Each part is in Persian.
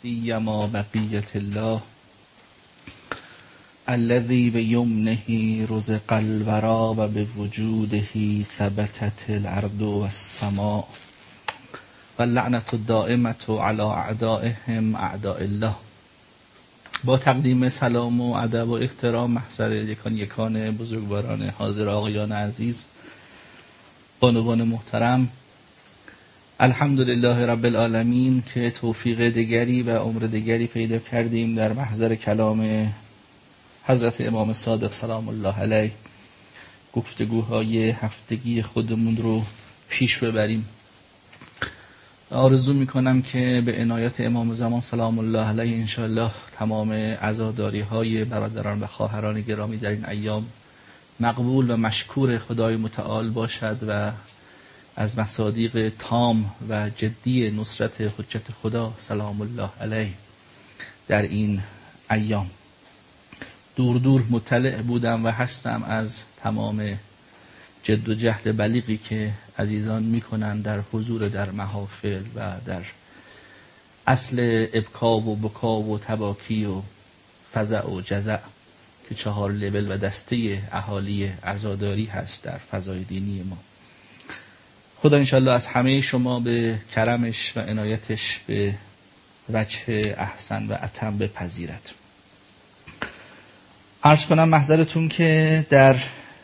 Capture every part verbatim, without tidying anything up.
سیما بقیت الله الذي بیمنه رزق الورا و بوجوده ثبتت الارض والسماء واللعنة الدائمة على اعدائهم اعداء الله. با تقدیم سلام و ادب و احترام محضر یکان یکان بزرگواران حاضر، آقایان عزیز، بانوان محترم، الحمدلله رب العالمین که توفیق دیگری و عمر دیگری پیدا کردیم در محضر کلام حضرت امام صادق سلام الله علیه گفتگوهای هفتگی خودمون رو پیش ببریم. آرزو میکنم که به عنایت امام زمان سلام الله علیه انشاءالله تمام عزاداری های برادران و خواهران گرامی در این ایام مقبول و مشکور خدای متعال باشد و از مصادیق تام و جدی نصرت حجت خدا سلام الله علیه در این ایام. دور دور مطلع بودم و هستم از تمام جد و جهد بلیغی که عزیزان میکنن در حضور در محافل و در اصل ابکا و بکا و تباکی و فزع و جزع که چهار لول و دسته اهالی عزاداری هست در فضای دینی ما. خدا انشالله از همه شما به کرمش و عنایتش به وجه احسن و اتم بپذیرد. عرض کنم محضرتون که در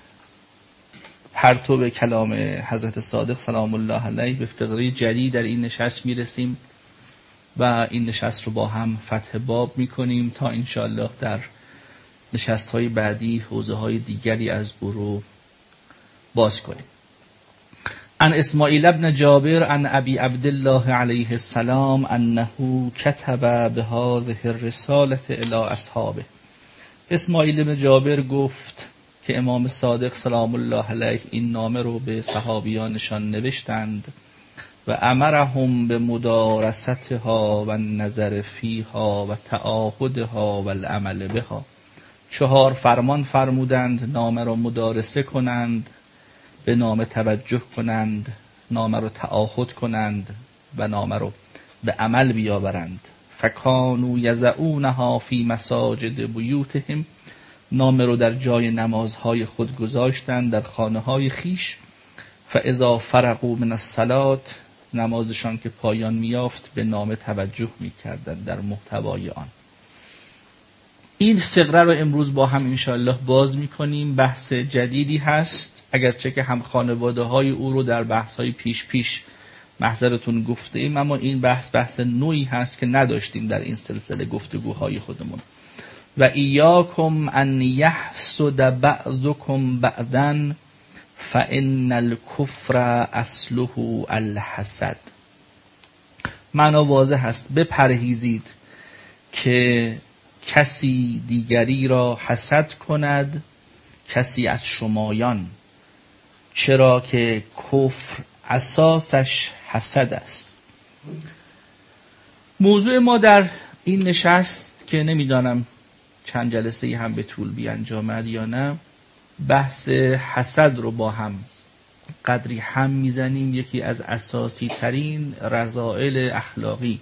پرتو کلام حضرت صادق سلام الله علیه به فقره جدید در این نشست میرسیم و این نشست رو با هم فتح باب میکنیم تا انشالله در نشست های بعدی حوزه های دیگری از او رو باز کنیم. عن اسماعیل ابن جابر عن ابی عبدالله علیه السلام انه کتب بهذه الرساله الی اصحابه. اسماعیل ابن جابر گفت که امام صادق سلام الله علیه این نامه رو به صحابیانشان نوشتند و امرهم به مدارستها و نظر فیها و تعاهدها و العمل بها. چهار فرمان فرمودند نامه را مدارسه کنند، به نامه توجه کنند، نامه رو تعاهد کنند و نامه رو به عمل بیاورند. فکانوا یضعونها فی مساجد بیوتهم. نامه رو در جای نمازهای خود گذاشتند در خانه های خیش. فاذا فرغوا من الصلاة، نمازشان که پایان میافت به نامه توجه میکردند در محتوای آن. این فقره رو امروز با هم انشاءالله باز میکنیم. بحث جدیدی هست، اگرچه که هم خانواده های او رو در بحث های پیش پیش محضرتون گفته ایم، اما این بحث بحث نوعی هست که نداشتیم در این سلسله گفتگوهای خودمون. و ایاکم ان یحسد بعضکم بعضا فان الکفر اصله الحسد. معنا واضح هست، بپرهیزید که کسی دیگری را حسد کند کسی از شمایان، چرا که کفر اساسش حسد است. موضوع ما در این نشست که نمیدانم چند جلسه هم به طول بیانجامد یا نه، بحث حسد رو با هم قدری هم میزنیم. یکی از اساسی ترین رذائل اخلاقی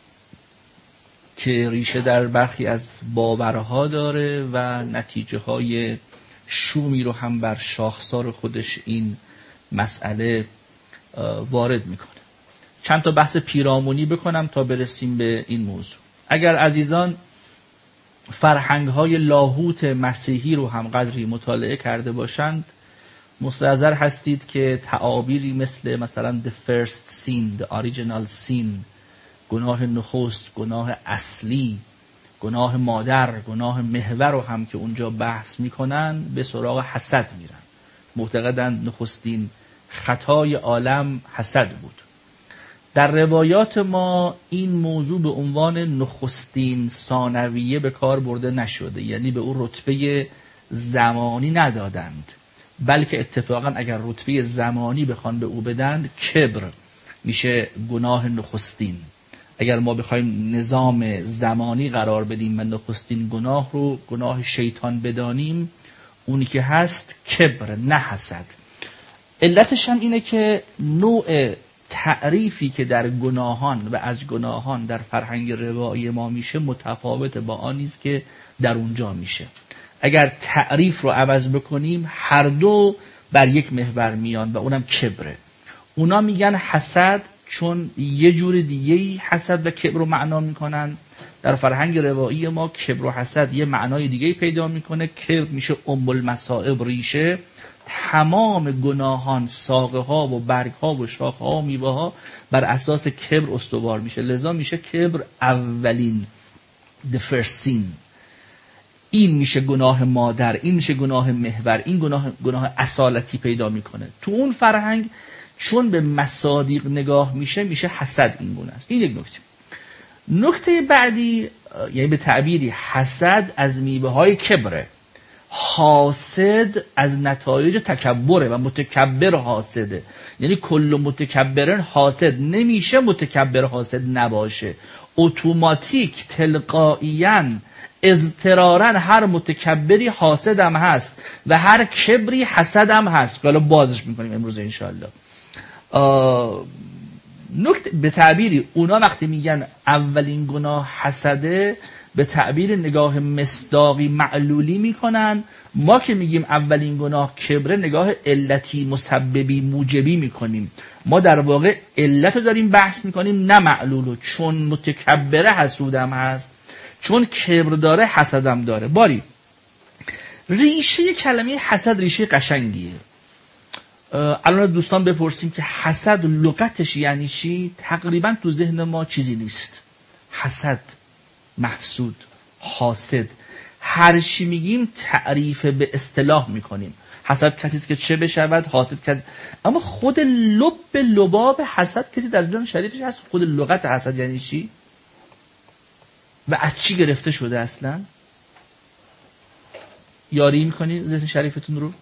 که ریشه در برخی از باورها داره و نتیجه های شومی رو هم بر شاخسار خودش این مسئله وارد میکنه. چند تا بحث پیرامونی بکنم تا برسیم به این موضوع. اگر عزیزان فرهنگ های لاهوت مسیحی رو هم قدری مطالعه کرده باشند، مستحضر هستید که تعابیری مثل مثلا the first sin, the original sin، گناه نخست، گناه اصلی، گناه مادر، گناه محور رو هم که اونجا بحث میکنن به سراغ حسد میرن. معتقدند نخستین خطای عالم حسد بود. در روایات ما این موضوع به عنوان نخستین ثانویه به کار برده نشده، یعنی به او رتبه زمانی ندادند، بلکه اتفاقا اگر رتبه زمانی بخوان به او بدن کبر میشه گناه نخستین. اگر ما بخوایم نظام زمانی قرار بدیم و نخستین گناه رو گناه شیطان بدانیم، اونی که هست کبر نه حسد. علتش هم اینه که نوع تعریفی که در گناهان و از گناهان در فرهنگ روایی ما میشه متفاوت با آنی است که در اونجا میشه. اگر تعریف رو عوض بکنیم هر دو بر یک محور میان و اونم کبره. اونا میگن حسد چون یه جور دیگه‌ای حسد و کبر رو معنا میکنن. در فرهنگ روایی ما کبر و حسد یه معنای دیگه‌ای پیدا میکنه. کبر میشه ام المصائب، ریشه تمام گناهان، ساقه ها و برگ ها و شاخه ها و میوه ها بر اساس کبر استوار میشه. لذا میشه کبر اولین، the first sin. این میشه گناه مادر، این میشه گناه محور، این گناه گناه اصالتی پیدا میکنه. تو اون فرهنگ چون به مصادیق نگاه میشه میشه حسد این گونه است. این یک نکته. نکته بعدی، یعنی به تعبیری حسد از میوه های کبره، حاسد از نتایج تکبره و متکبر حاسده. یعنی کل متکبرن حاسد، نمیشه متکبر حاسد نباشه. اتوماتیک تلقائیاً اضطرارا هر متکبری حاسد هم هست و هر کبری حسد هم هست. حالا بازش میکنیم امروز انشاءالله. نکته به تعبیری اونا وقتی میگن اولین گناه حسده، به تعبیر نگاه مصداقی معلولی میکنن. ما که میگیم اولین گناه کبره، نگاه علتی مسببی موجبی میکنیم. ما در واقع علت رو داریم بحث میکنیم نه معلولو. چون متکبره حسودم هست، چون کبر داره حسدم داره. باری ریشه کلمه حسد ریشه قشنگیه. الان دوستان بپرسیم که حسد لغتش یعنی چی؟ تقریبا تو ذهن ما چیزی نیست. حسد، محسود، حاسد، هر چی میگیم تعریف به اصطلاح میکنیم. حسد کسی است که چه بشود، حاسد کسی. اما خود لب لباب حسد کسی در ذهن شریفش هست؟ خود لغت حسد یعنی چی و از چی گرفته شده اصلا؟ یاری میکنید ذهن شریفتون رو؟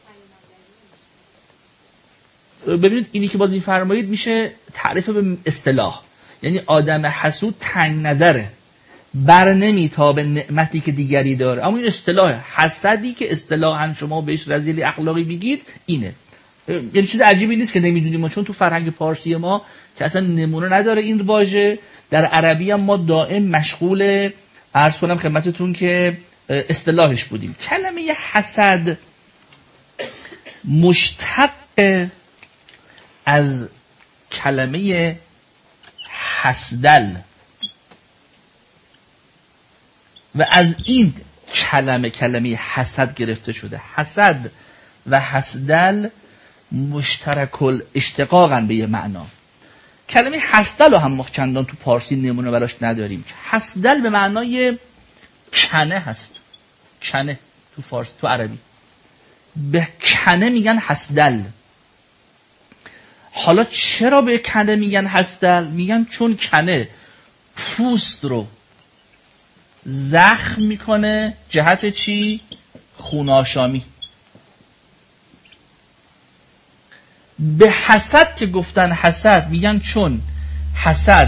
ببینید اینی که باز میفرمایید میشه تعریف به اصطلاح. یعنی آدم حسود تنگ نظره، بر نمیتابه نعمتی که دیگری داره. اما این اصطلاح حسدی که اصطلاحاً شما بهش رذیل اخلاقی میگید اینه. یعنی چیز عجیبی نیست که نمیدونیم ما، چون تو فرهنگ پارسی ما که اصلا نمونه نداره این واژه. در عربی هم ما دائم مشغول عرض کنم خدمتتون که اصطلاحش بودیم. کلمه حسد مشتق از کلمه حسدل و از این کلمه کلمه حسد گرفته شده. حسد و حسدل مشترک الاشتقاقن به یه معنا. کلمه حسدل رو هم ما چندان تو پارسی نمونه براش نداریم. حسدل به معنای کنه هست. کنه تو فارسی، تو عربی به کنه میگن حسدل. حالا چرا به کنه میگن حسدل؟ میگن چون کنه پوست رو زخم میکنه جهت چی؟ خون آشامی. به حسد که گفتن حسد میگن چون حسد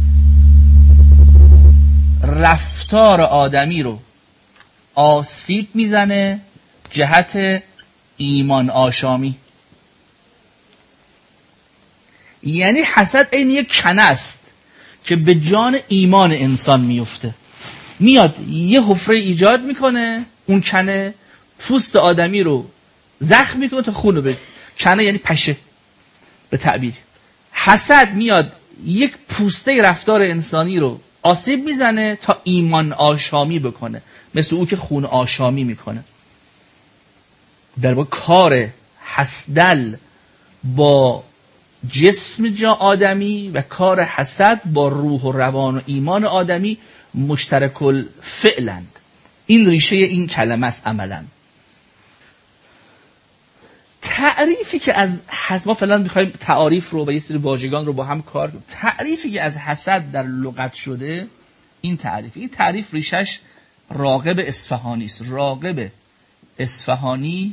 رفتار آدمی رو آسیب میزنه جهت ایمان آشامی. یعنی حسد این یک کنه است که به جان ایمان انسان میفته. میاد یه حفره ایجاد میکنه، اون کنه پوست آدمی رو زخم میکنه تا خون رو بده. کنه یعنی پشه به تعبیر. حسد میاد یک پوسته رفتار انسانی رو آسیب میزنه تا ایمان آشامی بکنه، مثل او که خون آشامی میکنه. در واقع کار حسدل با جسم جا آدمی و کار حسد با روح و روان و ایمان آدمی مشترک الفعلند. این ریشه این کلمه است عملا. تعریفی که از حسد، ما فعلا می‌خوایم تعاریف رو و یه سری واژگان رو با هم کار کنیم. تعریفی که از حسد در لغت شده این تعریف. این تعریف ریشش راغب اصفهانی است. راغب اصفهانی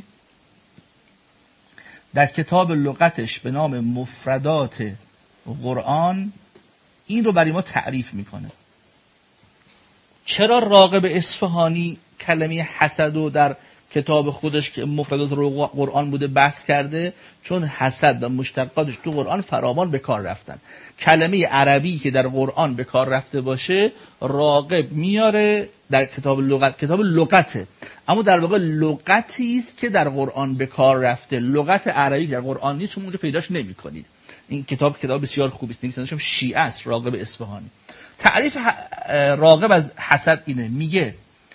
در کتاب لغتش به نام مفردات قرآن این رو برای ما تعریف میکنه. چرا راغب اصفهانی کلمه حسد رو در کتاب خودش که مفردات قرآن بوده بحث کرده، چون حسد و مشتقاتش تو قرآن فراوان به کار رفتن. کلمه عربی که در قرآن به کار رفته باشه راغب میاره در کتاب لغت، کتاب لغته، اما در واقع لغتی است که در قرآن به کار رفته. لغت عربی در قرآن نیست، چون اونجا پیداش نمی‌کنید. این کتاب کتاب بسیار خوبی است، نویسنده‌اش شیعه است، راغب اصفهانی. تعریف راغب از حسد اینه، میگه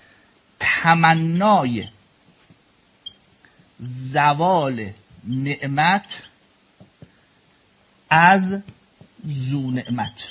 تمنای زوال نعمت از ذو نعمت.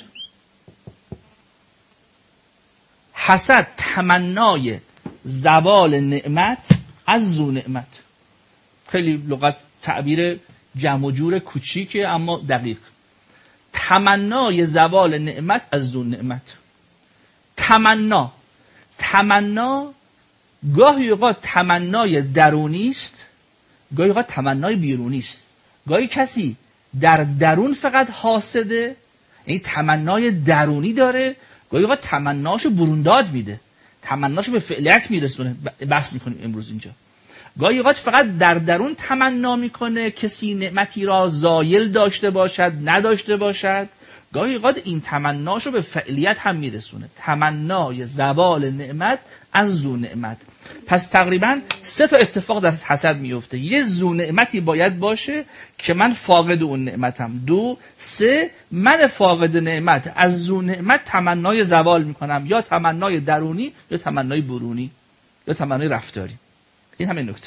حسد تمنای زوال نعمت از ذو نعمت. خیلی لغت تعبیر جمع و جور کوچیکه اما دقیق. تمنای زوال نعمت از ذو نعمت. تمنا تمنا گاهی اوقات تمنای درونی است، گاهی اوقات تمنای بیرونی است. گاهی کسی در درون فقط حاسده، این تمنای درونی داره، گاهی اوقات تمناشو برونداد میده، تمناشو به فعلیت میرسونه. بحث میکنیم امروز اینجا. گاهی اوقات فقط در درون تمنا میکنه کسی نعمتی را زایل داشته باشد نداشته باشد، گاهی اوقات این تمناشو به فعلیت هم میرسونه. تمنای زوال نعمت از ذو نعمت. پس تقریبا سه تا اتفاق در حسد میفته. یه ذو نعمتی باید باشه که من فاقد اون نعمتم. دو، سه، من فاقد نعمت از ذو نعمت تمنای زوال میکنم، یا تمنای درونی یا تمنای برونی یا تمنای رفتاری. این همین نکته.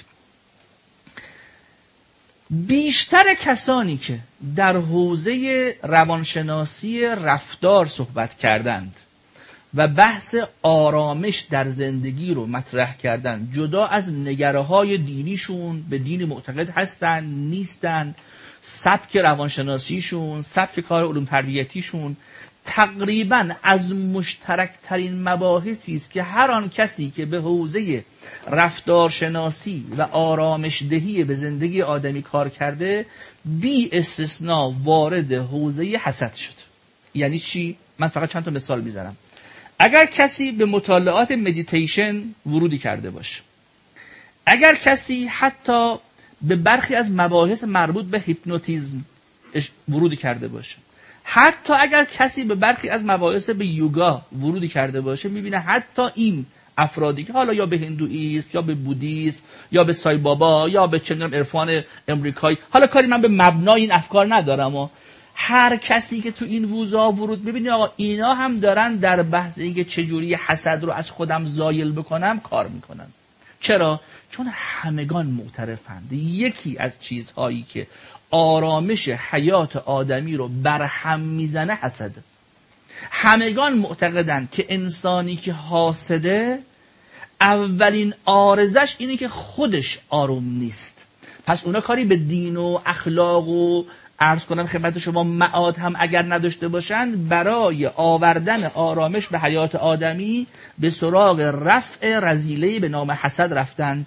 بیشتر کسانی که در حوزه روانشناسی رفتار صحبت کردند و بحث آرامش در زندگی رو مطرح کردند، جدا از نگره‌های دینیشون، به دین معتقد هستن نیستن، سبک روانشناسیشون، سبک کار علوم تربیتیشون، تقریبا از مشترکترین مباحثی است که هر آن کسی که به حوزه رفتارشناسی و آرامش دهی به زندگی آدمی کار کرده بی استثناء وارد حوزه حسد شد. یعنی چی؟ من فقط چند تا مثال میزنم. اگر کسی به مطالعات مدیتیشن ورودی کرده باشه، اگر کسی حتی به برخی از مباحث مربوط به هیپنوتیزم ورودی کرده باشه، حتی اگر کسی به برخی از مباحث به یوگا ورودی کرده باشه، میبینه حتی این افرادی که حالا یا به هندوئیسم یا به بودیسم یا به سای بابا یا به چندم عرفان امریکایی، حالا کاری من به مبنای این افکار ندارم، و هر کسی که تو این حوزه ورود ببینید آقا اینا هم دارن در بحث اینکه چجوری حسد رو از خودم زایل بکنم کار میکنن. چرا؟ چون همگان معترفند یکی از چیزهایی که آرامش حیات آدمی رو برهم میزنه حسده. همگان معتقدند که انسانی که حاسده اولین عارضش اینه که خودش آروم نیست. پس اونا کاری به دین و اخلاق و عرض کنم خدمت شما معاد هم اگر نداشته باشند، برای آوردن آرامش به حیات آدمی به سراغ رفع رذیله به نام حسد رفتند.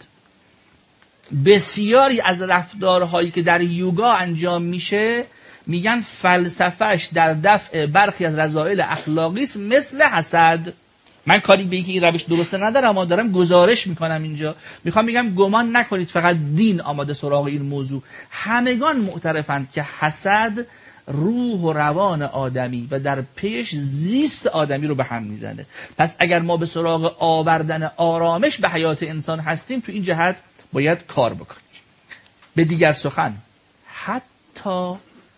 بسیاری از رفتارهایی که در یوگا انجام میشه میگن فلسفهش در دفع برخی از رذایل اخلاقی است مثل حسد. من کاری به اینکه این روش درسته ندارم، اما دارم گزارش میکنم اینجا. میخوام میگم گمان نکنید فقط دین آماده سراغ این موضوع. همگان معترفند که حسد روح و روان آدمی و در پیش زیست آدمی رو به هم میزنه. پس اگر ما به سراغ آوردن آرامش به حیات انسان هستیم، تو این جهت باید کار بکنیم. به دیگر سخن، حتی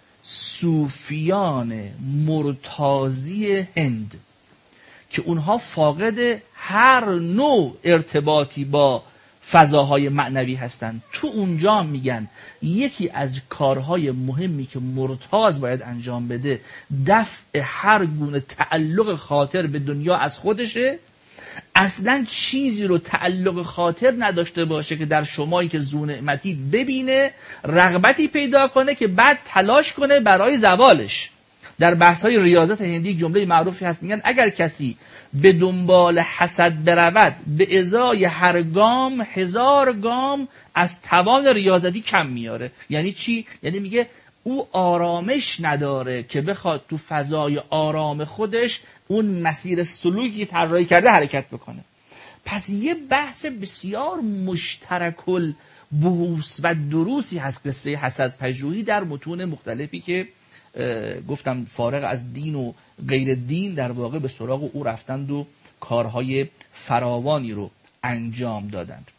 صوفیان مرتاضی هند که اونها فاقد هر نوع ارتباطی با فضاهای معنوی هستند، تو اونجا میگن یکی از کارهای مهمی که مرتاض باید انجام بده دفع هر گونه تعلق خاطر به دنیا از خودشه. اصلا چیزی رو تعلق خاطر نداشته باشه که در شمایی که ذو نعمتی ببینه رغبتی پیدا کنه که بعد تلاش کنه برای زوالش. در بحث‌های ریاضت هندی جمله معروفی هست، میگن اگر کسی به دنبال حسد برود به ازای هر گام هزار گام از توان ریاضتی کم میاره. یعنی چی؟ یعنی میگه او آرامش نداره که بخواد تو فضای آرام خودش اون مسیر سلوکی طراحی کرده حرکت بکنه. پس یه بحث بسیار مشترکل بحوث و دروسی هست قصه حسد پژوهی در متون مختلفی که گفتم فارغ از دین و غیر دین در واقع به سراغ او رفتند و کارهای فراوانی رو انجام دادند.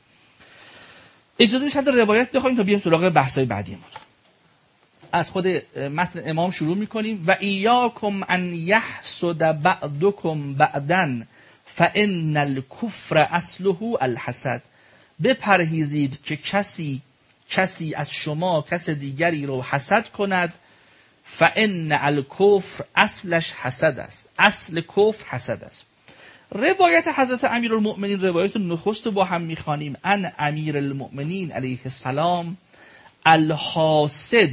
اجازه چند تا روایت بخوایم تا بیایم سراغ بحث‌های بعدیمون. از خود متن امام شروع می‌کنیم و ایاکم ان یحسد بعضکم بعضا فان الکفر اصله الحسد. بپرهیزید که کسی کسی از شما کس دیگری رو حسد کند، فان الکفر اصلش حسد است، اصل کفر حسد است. روایت حضرت امیرالمؤمنین، روایت نخست با هم میخوانیم. ان امیرالمؤمنین علیه السلام الحاسد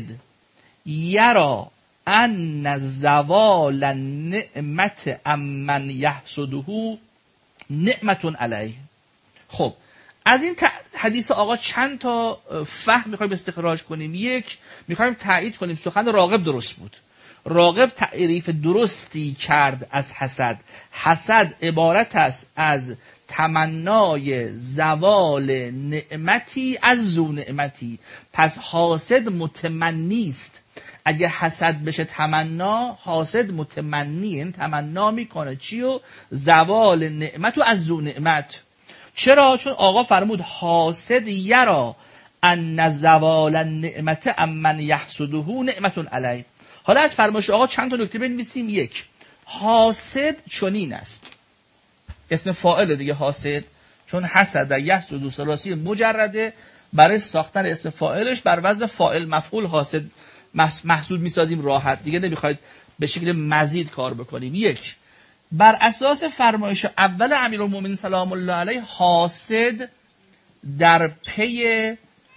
یرا ان زوال النعمت امن یحسده نعمت علیه. خب از این حدیث آقا چند تا فهم میخوایم استخراج کنیم. یک، میخوایم تایید کنیم سخن راغب درست بود. راغب تعریف درستی کرد از حسد. حسد عبارت است از تمنای زوال نعمتی از ذو نعمتی. پس حاسد متمنی است. اگه حسد بشه تمنا، حاسد متمنی، این تمنا میکنه چیو؟ زوال نعمت و از ذو نعمت. چرا؟ چون آقا فرمود حاسد یرا ان زوال النعمت امن یحسده نعمت علیه. حالا از فرمایش آقا چند تا نکته بنویسیم. یک، حاسد چنین است، اسم فاعل دیگه حاسد، چون حسد در یحسد ثلاثی مجرده، برای ساختن اسم فاعلش بر وزن فاعل مفعول حاسد محسوب میسازیم راحت دیگه، نمیخواید به شکل مزید کار بکنیم. یک، بر اساس فرمایش اول امیرالمومنین سلام الله علیه حاسد در پی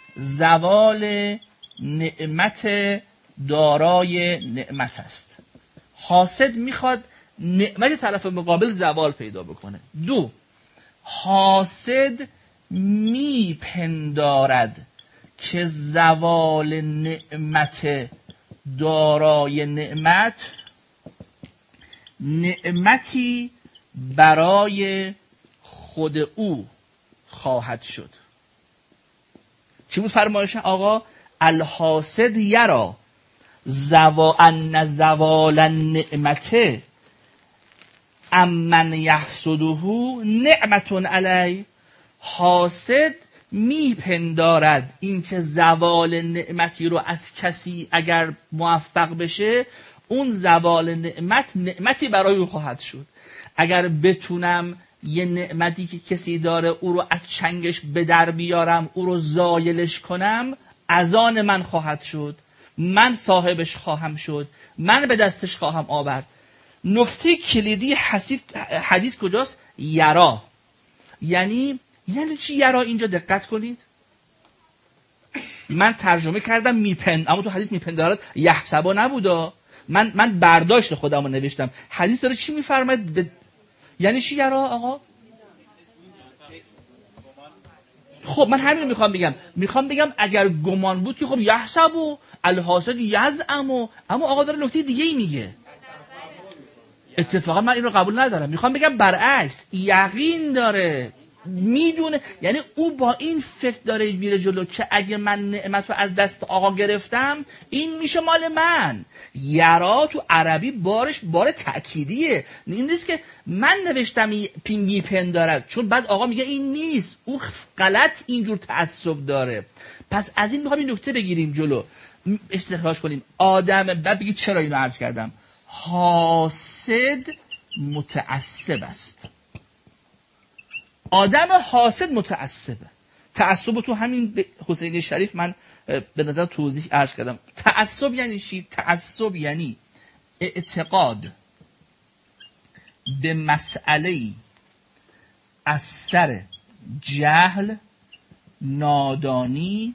زوال نعمت دارای نعمت است. حاسد میخواد نعمت طرف مقابل زوال پیدا بکنه. دو، حاسد میپندارد که زوال نعمت دارای نعمت نعمتی برای خود او خواهد شد. چی بود فرمایش آقا؟ الحاسد یرا زوا ان زوال النعمت امن یحسده نعمت علی. حاسد میپندارد اینکه زوال نعمتی رو از کسی اگر موفق بشه، اون زوال نعمت نعمتی برای او خواهد شد. اگر بتونم یه نعمتی که کسی داره او رو از چنگش به در بیارم، او رو زایلش کنم، از آن من خواهد شد، من صاحبش خواهم شد، من به دستش خواهم آورد. نکته کلیدی حدیث کجاست؟ یرا. یعنی یعنی چی یرا؟ اینجا دقت کنید، من ترجمه کردم میپند، اما تو حدیث میپندارد یحسبا نبودا. من من برداشت خودم رو نوشتم. حدیث داره چی میفرماید؟ ب... یعنی چی یرا آقا؟ خب من همین رو میخوام بگم. میخوام بگم اگر گمان بود که خب یحسبو الحاسد یزعمو، اما آقا داره نکته دیگه ای میگه. اتفاقا من این رو قبول ندارم. میخوام بگم برعکس، یقین داره، میدونه، یعنی او با این فکر داره میره جلو که اگه من نعمت رو از دست آقا گرفتم این میشه مال من. یرا تو عربی بارش بار تأکیدیه. این نیست که من نوشتم میپندارد، چون بعد آقا میگه این نیست، او غلط اینجور تعصب داره. پس از این میخوام این نکته بگیریم جلو، استخراج کنیم. آدم بعد بگید چرا اینو عرض کردم. حاسد متعصب است. آدم حاسد متعصبه. تعصب تو همین حسین شریف من به نظر توضیح عرض کردم. تعصب یعنی چی؟ تعصب یعنی اعتقاد به مسئله‌ای از سر جهل، نادانی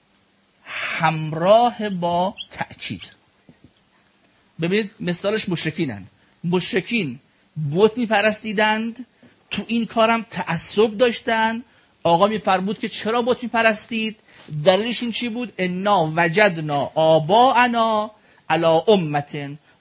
همراه با تأکید. ببینید مثالش مشرکینن. مشرکین بت میپرستیدند، تو این کارم تعصب داشتن. آقا میفرمود که چرا بت میپرستید؟ دلیلشون چی بود؟ انا وجدنا آباءنا علی امة،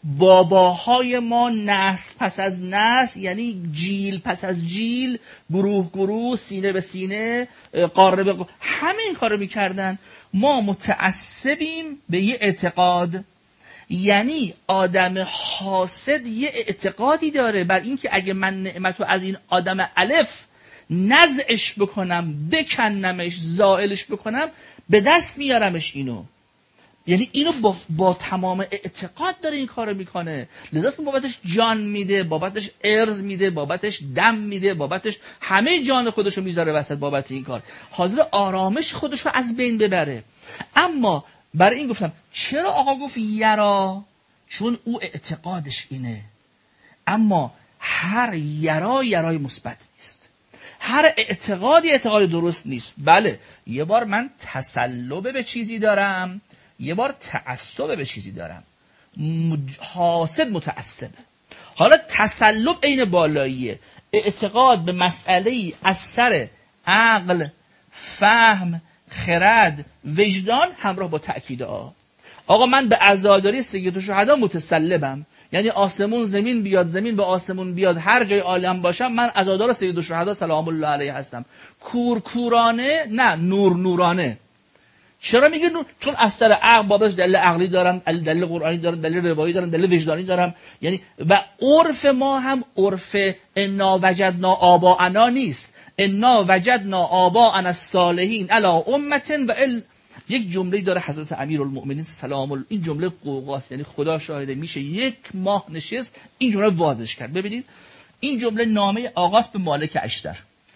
باباهای ما نسل پس از نسل، یعنی جیل پس از جیل، گروه گروه، سینه به سینه، قاره به قاره، همه این کارو میکردن. ما متعصبیم به یه اعتقاد. یعنی آدم حاسد یه اعتقادی داره بر این که اگه من نعمتو از این آدم الف نزعش بکنم، بکنمش، زائلش بکنم، به دست میارمش اینو. یعنی اینو با, با تمام اعتقاد داره این کارو میکنه. لذا بابتش جان میده، بابتش ارز میده، بابتش دم میده، بابتش همه جان خودشو میذاره وسط بابت این کار. حاضر آرامش خودشو از بین ببره. اما برای این گفتم چرا آقا گفت یرا؟ چون او اعتقادش اینه. اما هر یرا یرای مثبت نیست، هر اعتقادی اعتقاد درست نیست. بله یه بار من تسلب به چیزی دارم، یه بار تعصب به چیزی دارم. حاسد متعصبه. حالا تسلب عین بالاییه، اعتقاد به مسئله‌ای از سر عقل، فهم، خرد، وجدان همراه با تأکید آ. آقا من به عزاداری سید الشهدا متسلبم، یعنی آسمون زمین بیاد، زمین به آسمون بیاد، هر جای عالم باشم من عزادار سید الشهدا سلام الله علیه هستم. کورکورانه نه، نور نورانه. چرا میگه نور؟ چون از سر عقل بابش دلیل عقلی دارم، دلیل قرآنی دارم، دلیل روایی دارم، دلیل وجدانی دارم. یعنی و عرف ما هم عرف انا وجدنا آباءنا نیست. انا وجدنا آباءنا الصالحین علی امة و ال... یک جمله داره حضرت امیرالمؤمنین سلام الله، این جمله قوقاست، یعنی خدا شاهده میشه یک ماه نشست این جمله واضح کرد. ببینید این جمله نامه آغاز به مالک اشتر.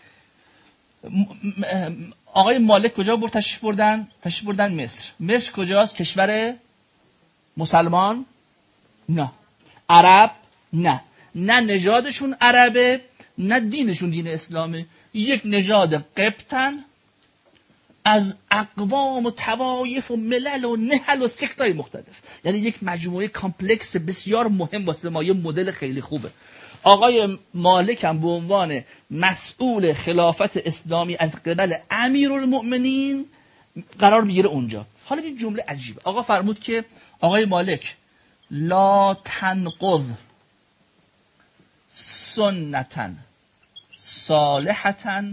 آقای مالک کجا برد تشریف بردن؟ تشریف بردن مصر. مصر کجاست؟ کشور مسلمان؟ نه. عرب؟ نه. نه نژادشون عربه، نه دینشون دین اسلامه. یک نژاد قبطن از اقوام و طوایف و ملل و نهل و سکتای مختلف. یعنی یک مجموعه کامپلکس بسیار مهم واسه ما، یه مدل خیلی خوبه. آقای مالک هم به عنوان مسئول خلافت اسلامی از قبل امیرالمؤمنین قرار میگیره اونجا. حالا این جمله عجیبه. آقا فرمود که آقای مالک لا تنقض سنتا صالحتا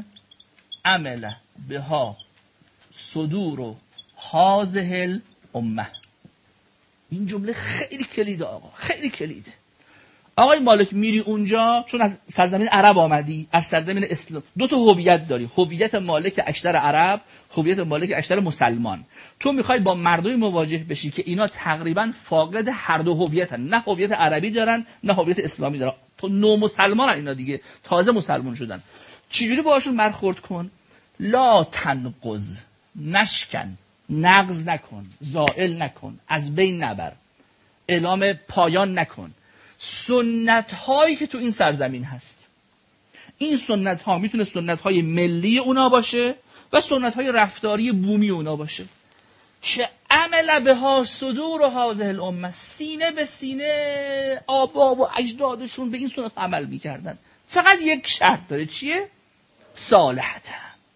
عمل بها صدور و هذه الامه. این جمله خیلی کلیده آقا، خیلی کلیده. آقای مالک میری اونجا چون از سرزمین عرب آمدی، از سرزمین اسلام، دو تا هویت داری، هویت مالک اشتر عرب، هویت مالک اشتر مسلمان. تو میخوای با مردمی مواجه بشی که اینا تقریبا فاقد هر دو هویتن، نه هویت عربی دارن نه هویت اسلامی دارن، تو نو مسلمانن اینا دیگه، تازه مسلمان شدن. چجوری باهاشون برخورد کن؟ لا تنقض، نشکن، نقض نکن، زائل نکن، از بین نبر، اعلام پایان نکن سنت هایی که تو این سرزمین هست. این سنت ها میتونه سنت های ملی اونا باشه و سنت های رفتاری بومی اونا باشه که عمل بها صدور و هذه الامه، سینه به سینه آبا و اجدادشون به این سنت عمل میکردن. فقط یک شرط داره، چیه؟ صالحتا.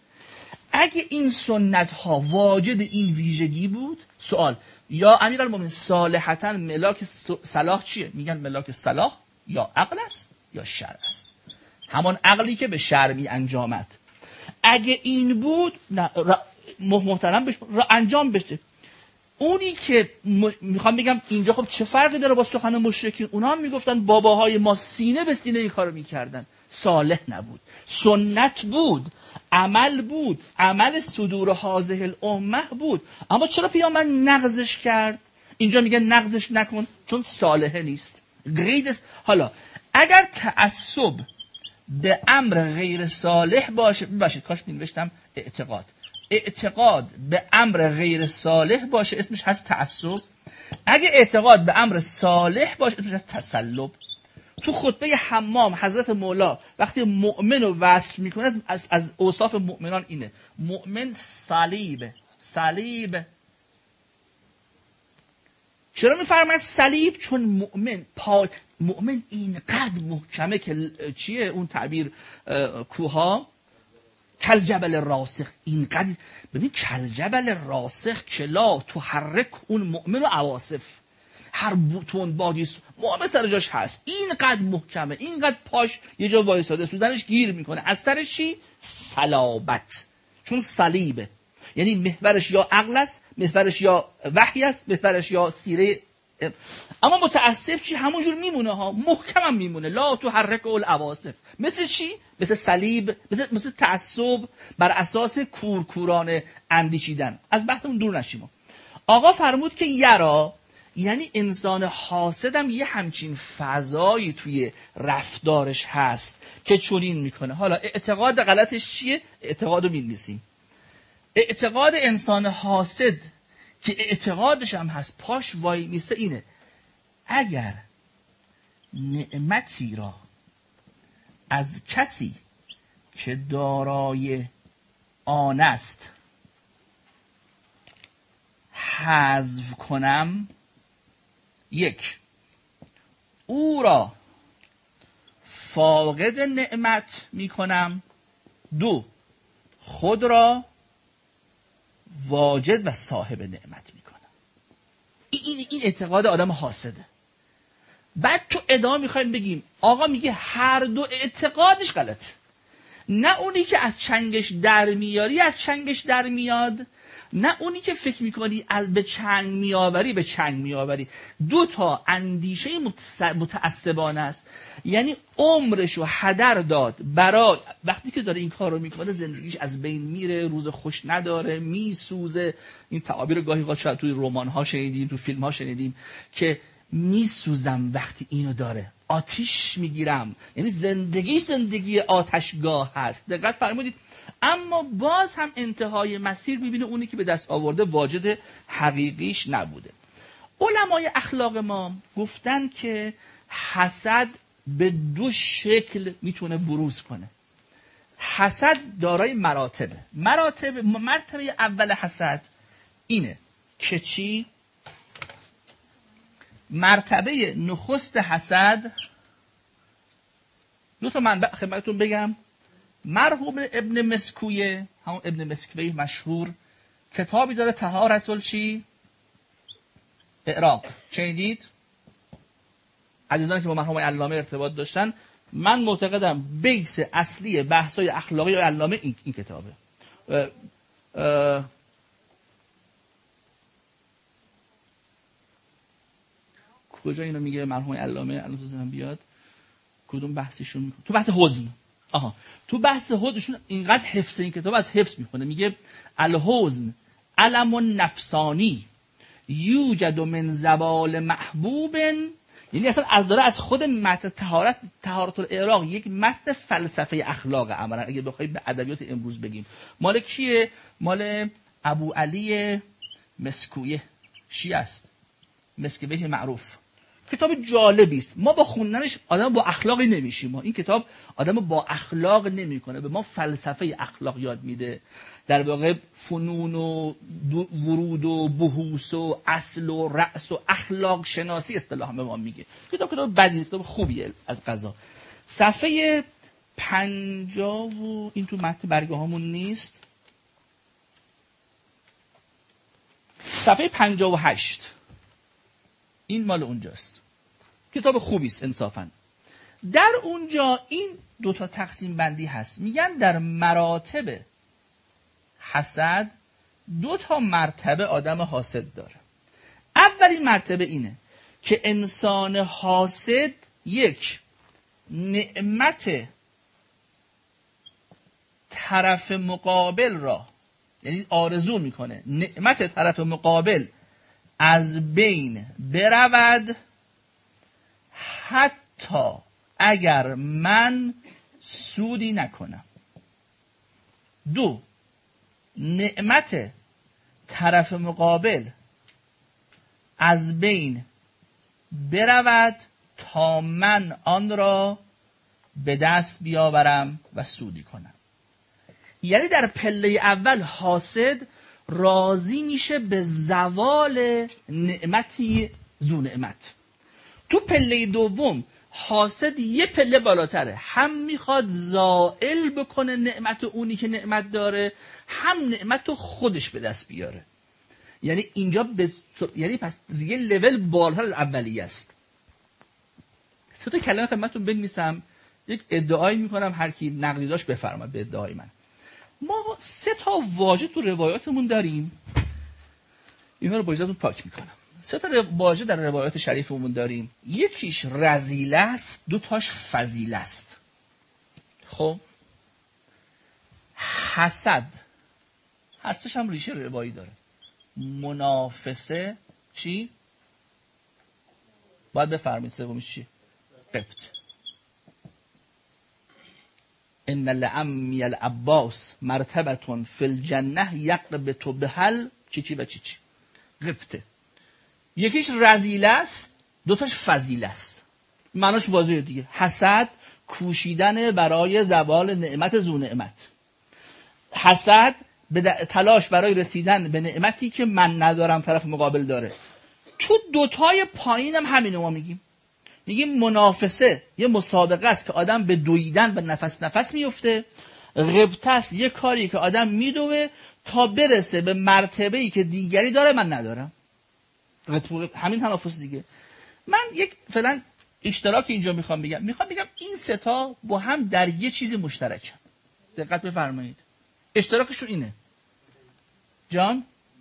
اگه این سنت ها واجد این ویژگی بود، سوال یا امیرالمومنین صالحتا ملاک صلاح چیه؟ میگن ملاک صلاح یا عقل است یا شرع است، همان عقلی که به شرع می انجامد. اگه این بود نه محترم بشه انجام بشه. اونی که م... میخوام بگم اینجا خب چه فرقی داره با سخن مشرکین؟ اونا هم میگفتن باباهای ما سینه به سینه این کارو میکردن. صالح نبود، سنت بود، عمل بود، عمل صدور هذه الامه بود. اما چرا پیامبر نقضش کرد؟ اینجا میگن نقضش نکن چون صالحه نیست. غیر حالا اگر تعصب به امر غیر صالح باشه، ببخشید کاش می‌نوشتم اعتقاد، اعتقاد به امر غیر صالح باشه اسمش هست تعصب. اگه اعتقاد به امر صالح باشه اسمش هست تسلب. تو خطبه حمام حضرت مولا وقتی مؤمن رو وصف میکنه از از اوصاف مؤمنان اینه: مؤمن صلیب. صلیب چرا میفرماید صلیب؟ چون مؤمن پا مؤمن اینقدر محکمه که چیه اون تعبیر کوها کل جبل راسخ، اینقدر ببین کل جبل راسخ کلا تو حرک اون مؤمن و عواصف. هر بوتون بادی محکم سر جاش هست، اینقدر محکمه، اینقدر پاش یه جا وایساده، سوزنش گیر میکنه. از سر چی؟ صلابت. چون صلیبه، یعنی محورش یا عقل است، محورش یا وحی است، محورش یا سیره. اما متاسف چی؟ همونجور میمونه ها، محکم هم میمونه. لا تحرک العواصف. مثل چی؟ مثل صلیب، مثل مثل تعصب بر اساس کورکورانه اندیشیدن. از بحثمون دور نشیم. آقا فرمود که یرا، یعنی انسان حاسد هم یه همچین فضایی توی رفتارش هست که چنین میکنه. حالا اعتقاد غلطش چیه؟ اعتقادو می‌نویسیم. اعتقاد انسان حاسد که اعتقادش هم هست، پاش وای میسه، اینه: اگر نعمتی را از کسی که دارای آن است حذف کنم، یک، او را فاقد نعمت میکنم، دو، خود را واجد و صاحب نعمت میکنم. این این اعتقاد آدم حاسده. بعد تو ادامه میخوایم بگیم آقا میگه هر دو اعتقادش غلطه. نه اونی که از چنگش در میاری از چنگش در میاد، نه اونی که فکر میکنی از به چنگ میآوری به چنگ میآوری. دو تا اندیشه متعصبانه است. یعنی عمرشو هدر داد برای وقتی که داره این کار رو میکنه، زندگیش از بین میره، روز خوش نداره، میسوزه. این تعابیر گاهی اوقات شاید توی رمان ها شنیدیم، تو فیلم ها شنیدیم که میسوزم وقتی اینو داره، آتش میگیرم. یعنی زندگی زندگی آتشگاه هست. دقت فرمودید؟ اما باز هم انتهای مسیر میبینه اونی که به دست آورده واجد حقیقیش نبوده. علمای اخلاق ما گفتن که حسد به دو شکل میتونه بروز کنه. حسد دارای مراتبه. مراتب مرتبه اول حسد اینه که چی؟ مرتبه نخست حسد، دو تا منبع خدمتتون بگم. مرحوم ابن مسکویه، همون ابن مسکویه مشهور، کتابی داره طهارت الچی اعراق. شنیدید؟ عزیزانی که با مرحوم علامه ارتباط داشتن، من معتقدم بیس اصلی بحث‌های اخلاقی علامه این, این کتابه. اه اه کجا اینو میگه مرحوم علامه؟ الان تو ذهنم بیاد کدوم بحثشون میکنه. تو بحث حزن. آها، تو بحث حزنشون اینقدر حفظ این کتاب از حفظ میکنه. میگه الحزن علم نفسانی یوجد من زوال محبوب. یعنی اصلا از داره از خود متن طهارت طهارت الاعراق یک متن فلسفه اخلاق عملا اگه بخوایم به ادبیات امروز بگیم. مال کیه؟ مال ابو علی مسکویه، شیعه است، مسکویه معروف. کتاب جالبی است. ما با خوندنش آدم با اخلاقی نمیشیم. ما این کتاب آدم با اخلاق نمیکنه، به ما فلسفه اخلاق یاد میده. در واقع فنون و ورود و بحوث و اصل و رأس و اخلاق شناسی اصطلاحا به ما میگه. کتاب کتاب بدی است، کتاب خوبیه از قضا. صفحه پنجاه و این تو متن برگه هامون نیست. صفحه پنجاه و هشت این مال اونجاست. کتاب خوبی است انصافا. در اونجا این دوتا تقسیم بندی هست. میگن در مراتب حسد دو تا مرتبه آدم حاسد داره. اولین مرتبه اینه که انسان حاسد یک، نعمت طرف مقابل را، یعنی آرزو میکنه نعمت طرف مقابل از بین برود، حتی اگر من سودی نکنم. دو، نعمت طرف مقابل از بین برود تا من آن را به دست بیاورم و سودی کنم. یعنی در پله اول حاسد راضی میشه به زوال نعمتی ذو نعمت. تو پله دوم حاسد یه پله بالاتره، هم میخواد زائل بکنه نعمت اونی که نعمت داره، هم نعمت رو خودش به دست بیاره. یعنی اینجا به یعنی پس یه لول بالاتر از اولیه است. سه تا کلمه خدمتتون بنویسم، یک ادعایی میکنم، هر کی نقدی داشت بفرماد به ادعای من. ما سه تا واژه تو روایاتمون داریم، اینا رو با اجازهتون پاک میکنم. سه تا واژه در روایات شریفمون داریم، یکیش رذیله است، دو تاش فضیله است. خب حسد، هستش هم ریشه روایی داره. منافسه چی؟ باید بفرمایید سومیش چی؟ قبط. ان لعمی العباس مرتبتون فی الجنه یقبط بهل چی چی و چی چی. قبطه. یکیش رذیله است، دوتاش فضیله است. معناش واضحه دیگه. حسد کوشیدن برای زوال نعمت ذو نعمت. حسد به تلاش برای رسیدن به نعمتی که من ندارم طرف مقابل داره. تو دوتای پایینم همینو ما میگیم. میگیم منافسه یه مسابقه است که آدم به دویدن و نفس نفس میفته. غبطه است یه کاری که آدم میدوه تا برسه به مرتبه‌ای که دیگری داره من ندارم. همین تنافس دیگه. من یک فعلا اشتراک اینجا میخوام بگم. میخوام بگم این سه تا با هم در یه چیزی مشترکن. دقت بفرمایید. اشتراکشون اینه. جان؟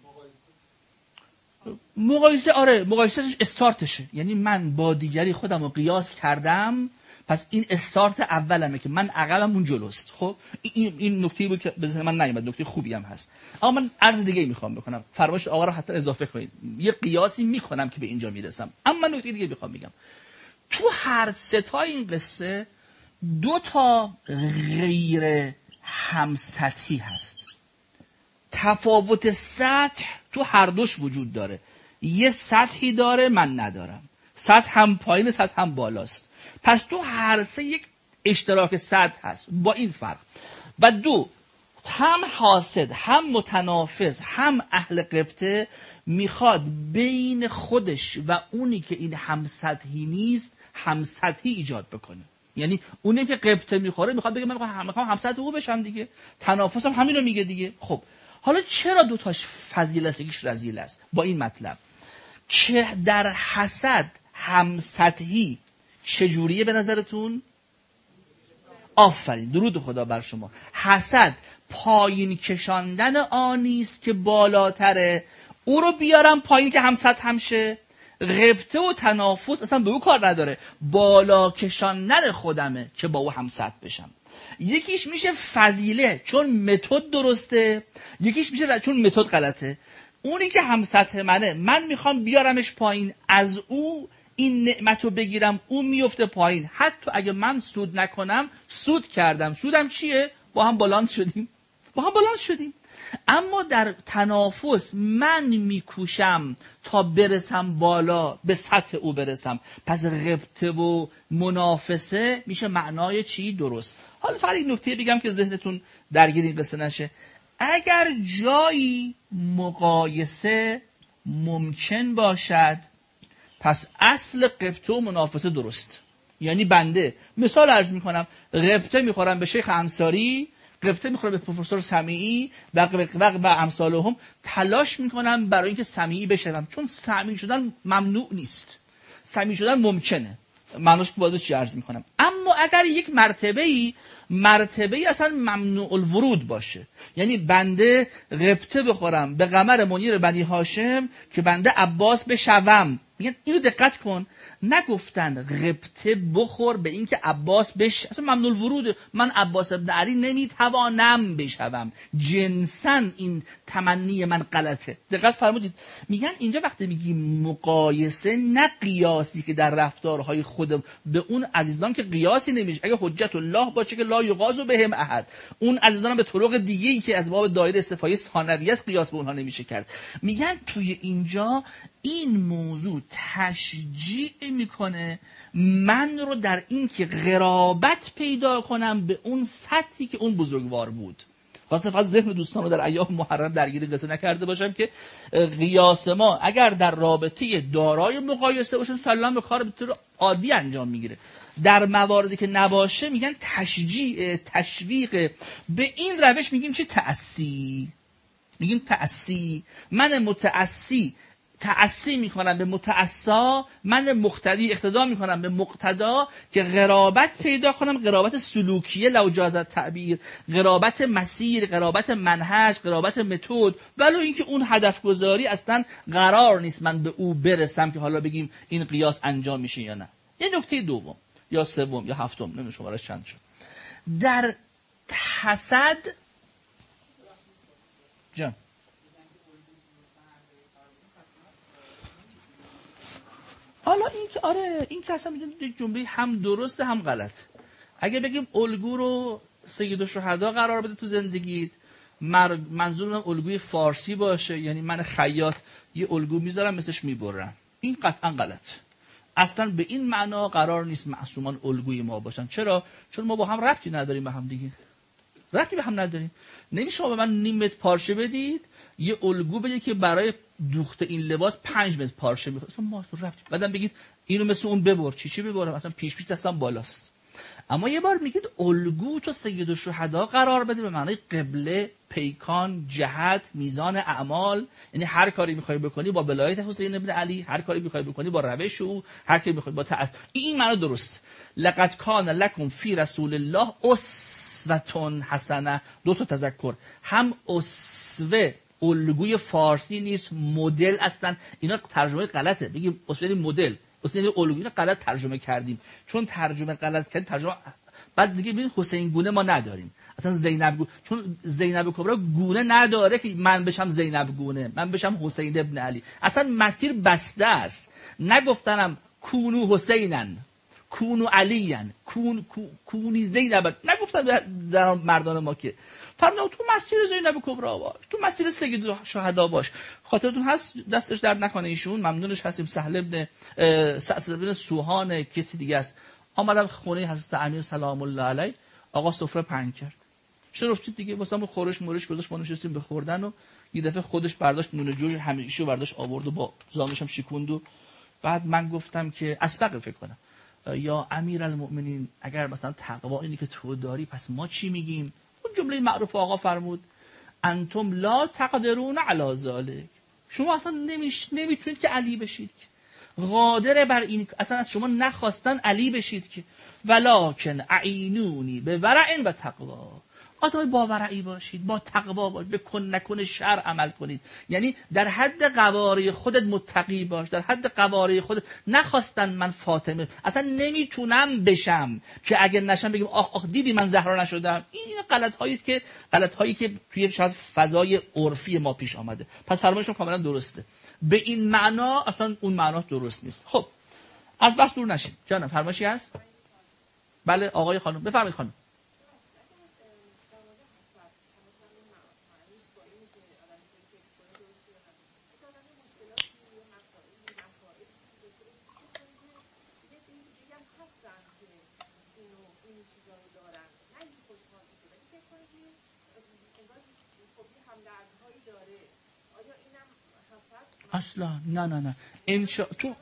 مقایسه. آره مقایسهش استارتشه. یعنی من با دیگری خودم رو قیاس کردم، پس این استارت اولمه که من عقبم اون جلوست. خب این این نکته بود که به ذهن من نیومد، نکته خوبی هم هست. اما من عرض دیگه میخوام بکنم. فرمایش آقا رو حتی اضافه کنید. یه قیاسی میکنم که به اینجا میرسم. اما نکته دیگه میخوام بگم. تو هر سه تا این قصه دو تا غیر همسطحی هست. تفاوت سطح تو هر دوش وجود داره. یه سطحی داره من ندارم. سطح هم پایین، سطح هم بالاست. پس تو هر سه یک اشتراک سطح هست با این فرق. و دو، هم حاسد هم متنافس هم اهل غبطه میخواد بین خودش و اونی که این هم سطحی نیست هم سطحی ایجاد بکنه. یعنی اونی که غبطه میخوره میخواد بگه من میخوام هم سطح او بشم دیگه. تنافس هم همین رو میگه دیگه. خب حالا چرا دوتاش فضیلت یکیش رذیل است؟ با این مطلب که در حسد هم سطحی چجوریه به نظرتون؟ آفرین، درود خدا بر شما. حسد پایین کشاندن آنی است که بالاتره، او رو بیارم پایین که هم سطح همشه. غبطه و تنافس اصلا به او کار نداره، بالا کشاندن خودمه که با او هم سطح بشم. یکیش میشه فضیله چون متد درسته، یکیش میشه چون متد غلطه. اونی که هم سطح منه من میخوام بیارمش پایین، از او این نعمت رو بگیرم، او میفته پایین. حتی اگه من سود نکنم سود کردم. سودم چیه؟ با هم بالانس شدیم. با هم بالانس شدیم. اما در تنافس من میکوشم تا برسم بالا، به سطح او برسم. پس غبطه و منافسه میشه معنای چی؟ درست. حالا فقط یک نکته بگم که ذهنتون درگیر این قصه نشه. اگر جایی مقایسه ممکن باشد پس اصل غبطه و منافسه درست. یعنی بنده مثال عرض میکنم، غبطه میخورم به شیخ انصاری، غبطه میخورم به پروفسور سمیعی و و امثالهم، تلاش میکنم برای اینکه سمیعی بشم، چون سمیعی شدن ممنوع نیست، سمیعی شدن ممکنه. معناش واضح چی عرض میکنم. اما اگر یک مرتبه‌ای مرتبه‌ای اصلا ممنوع الورود باشه، یعنی بنده غبطه بخورم به قمر منیر بنی هاشم که بنده عباس بشوم، میگن اینو دقت کن، نگفتن غبطه بخور به این که عباس بش، اصلا ممنوع الورود، من عباس ابن علی نمیتوانم بشوم، جنساً این تمنی من غلطه. دقت فرمودید. میگن اینجا وقتی میگیم مقایسه نه قیاسی که در رفتارهای خود به اون عزیزان که قیاسی نمیشه، اگه حجت الله باشه که لا یغاز بهم احد، اون عزیزان به طرق دیگه‌ای که از باب دایره استفاده ثانویه است قیاس به اونها نمیشه کرد. میگن توی اینجا این موضوع تشجیع میکنه من رو در این که غرابت پیدا کنم به اون سطحی که اون بزرگوار بود. واسه فقط ذهن دوستان رو در ایام محرم درگیر قصه نکرده باشم که قیاس ما اگر در رابطه دارای مقایسه باشه سلام به کار به طور عادی انجام میگیره، در مواردی که نباشه میگن تشجیع، تشویق. به این روش میگیم چه؟ تأسی. میگیم تأسی. من متأسی تأسی میکنم به متأسا، من مقتدی اقتدا میکنم به مقتدا که قرابت پیدا کنم، قرابت سلوکیه لو جاز التعبیر، قرابت مسیر، قرابت منهج، قرابت متد، ولو اینکه اون هدف گذاری اصلا قرار نیست من به او برسم که حالا بگیم این قیاس انجام میشه یا نه. یه نکته دوم یا سوم یا هفتم، نمیدونم شمارش چند شد. در حسد جان حالا این که آره این که اصلا میدونید یک جمله هم درسته هم غلط. اگه بگیم الگو رو سید الشهدا قرار بده تو زندگیت، منظورم الگوی فارسی باشه، یعنی من خیاط یه الگو میذارم مثلش میبرم، این قطعا غلط. اصلا به این معنا قرار نیست معصومان الگوی ما باشن. چرا؟ چون ما با هم ربطی نداریم به هم دیگه. ربطی به هم نداریم. نمیشه شما به من نیم متر پارچه بدید، یه الگو بدید که برای دوخت این لباس پنج متر پارچه میخواد. اصلا ما ربطی. بعدم بگید اینو مثل اون ببر. چی چی ببرم؟ اصلا پیش پیش دستم بالاست. اما یه بار میگید الگو تو سید الشهدا قرار بده به معنای قبله، پیکان، جهت، میزان اعمال، یعنی هر کاری میخوای بکنی با ولایت حسین ابن علی، هر کاری میخوای بکنی با روش او، هر کاری میخوای با تأس. این معنی درست. لقد کان لکم فی رسول الله اسوه حسنه. دو تا تذکر، هم اسوه الگوی فارسی نیست، مدل اصلا اینا ترجمه غلطه. بگیم اسوه مدل، اصلا الگویی رو غلط ترجمه کردیم، چون ترجمه غلط کردیم ترجمه بعد دیگه ببین حسین گونه ما نداریم اصلا، زینب گونه، چون زینب کبرا گونه نداره که من بشم زینب گونه، من بشم حسین ابن علی. اصلا مسیر بسته است. نگفتنم کونو حسینن، کونو علیان، کون کونی زینب، نگفتن به مردان ما که فرمودن تو مسیر زینب کبرا باش، تو مسیر سید الشهدا باش. خاطرتون هست دستش درد نکنه ایشون، ممنونش هستیم، سهل ابن سعد ابن سوهان کسی دیگه است، آمدم خونه حضرت امیر سلام الله علیه، آقا سفره پهن کرد، شرفتید دیگه واسمون خورش مورش گذاشت، ما نشستیم به خوردن و یه دفعه خودش برداشت نون جوش همیشو برداشت آورد و با زانوش هم شکوند و بعد من گفتم که اسبق فکر کنم یا امیرالمؤمنین اگر مثلا تقوا اینی که تو داری پس ما چی میگیم؟ اون جمله معروف آقا فرمود انتم لا تقدرون علی ذلک، شما اصلا نمیش نمیتونید که علی بشید، که قادر بر این اصلا از شما نخواستن علی بشید که ولکن اعینونی به ورع و تقوا، آدم با ورعی باشید، با تقوا باشید، به کن نکن شر عمل کنید، یعنی در حد قواره خودت متقی باش، در حد قواره خودت. نخواستن من فاطمه اصلا نمیتونم بشم که اگر نشم بگیم آخ آخ دیدی من زهرا نشدم. این غلط هایی است که غلط هایی که توی شاید فضای عرفی ما پیش آمده. پس فرمایشم کاملا درسته، به این معنا اصلا اون معنا درست نیست. خب از بحث دور نشیم. جانم فرمایشی هست؟ بله آقای خانم بفرمایید خانم. اصلا نه نه نه انشا... تو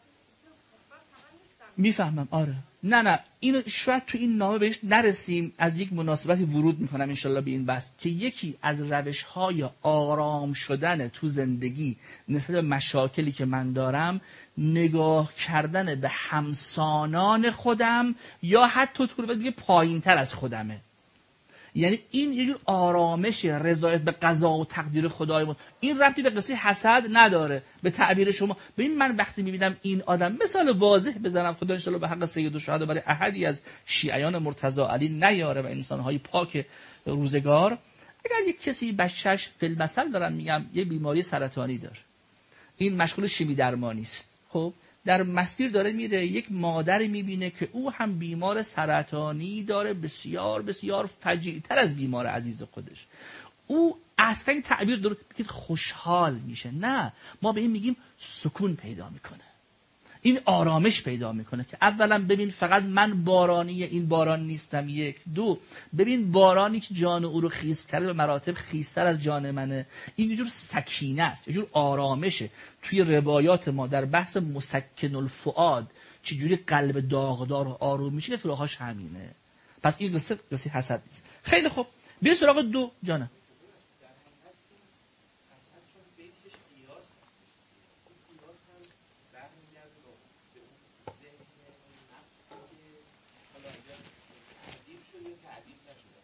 میفهمم آره نه نه اینو شاید تو این نامه بهش نرسیم، از یک مناسبتی ورود میکنم انشالله به این بحث که یکی از روش‌های آرام شدن تو زندگی نسبت به مشاکلی که من دارم نگاه کردن به همسانان خودم یا حتی تو رو دیگه پایین‌تر از خودمه. یعنی این یه جور آرامش، رضایت به قضا و تقدیر خدای بود. این ربطی به قصه حسد نداره. به تعبیر شما ببین من وقتی میبینم این آدم، مثال واضح بزنم خدا ان شاءالله به حق سید الشهدا برای احدی از شیعیان مرتضی علی نیاره و انسان‌های پاک روزگار، اگر یک کسی بچه‌ش فی المثل دارم میگم یه بیماری سرطانی داره، این مشغول شیمی درمانی است، خب در مسیر داره میره، یک مادری میبینه که او هم بیمار سرطانی داره، بسیار بسیار فجیع‌تر از بیمار عزیز خودش. او اصلا این تعبیر درست بگید خوشحال میشه، نه ما به این میگیم سکون پیدا میکنه، این آرامش پیدا میکنه که اولا ببین فقط من بارانی این باران نیستم، یک دو ببین بارانی که جان او رو خیس کرده به مراتب خیستر از جان منه. این یه جور سکینه است، یه جور آرامشه. توی روایات ما در بحث مسکن الفؤاد چجوری قلب داغدار و آروم میشه اصطلاحاش همینه. پس این قصه قصه حسد نیست. خیلی خوب بیا سراغ دو جانم.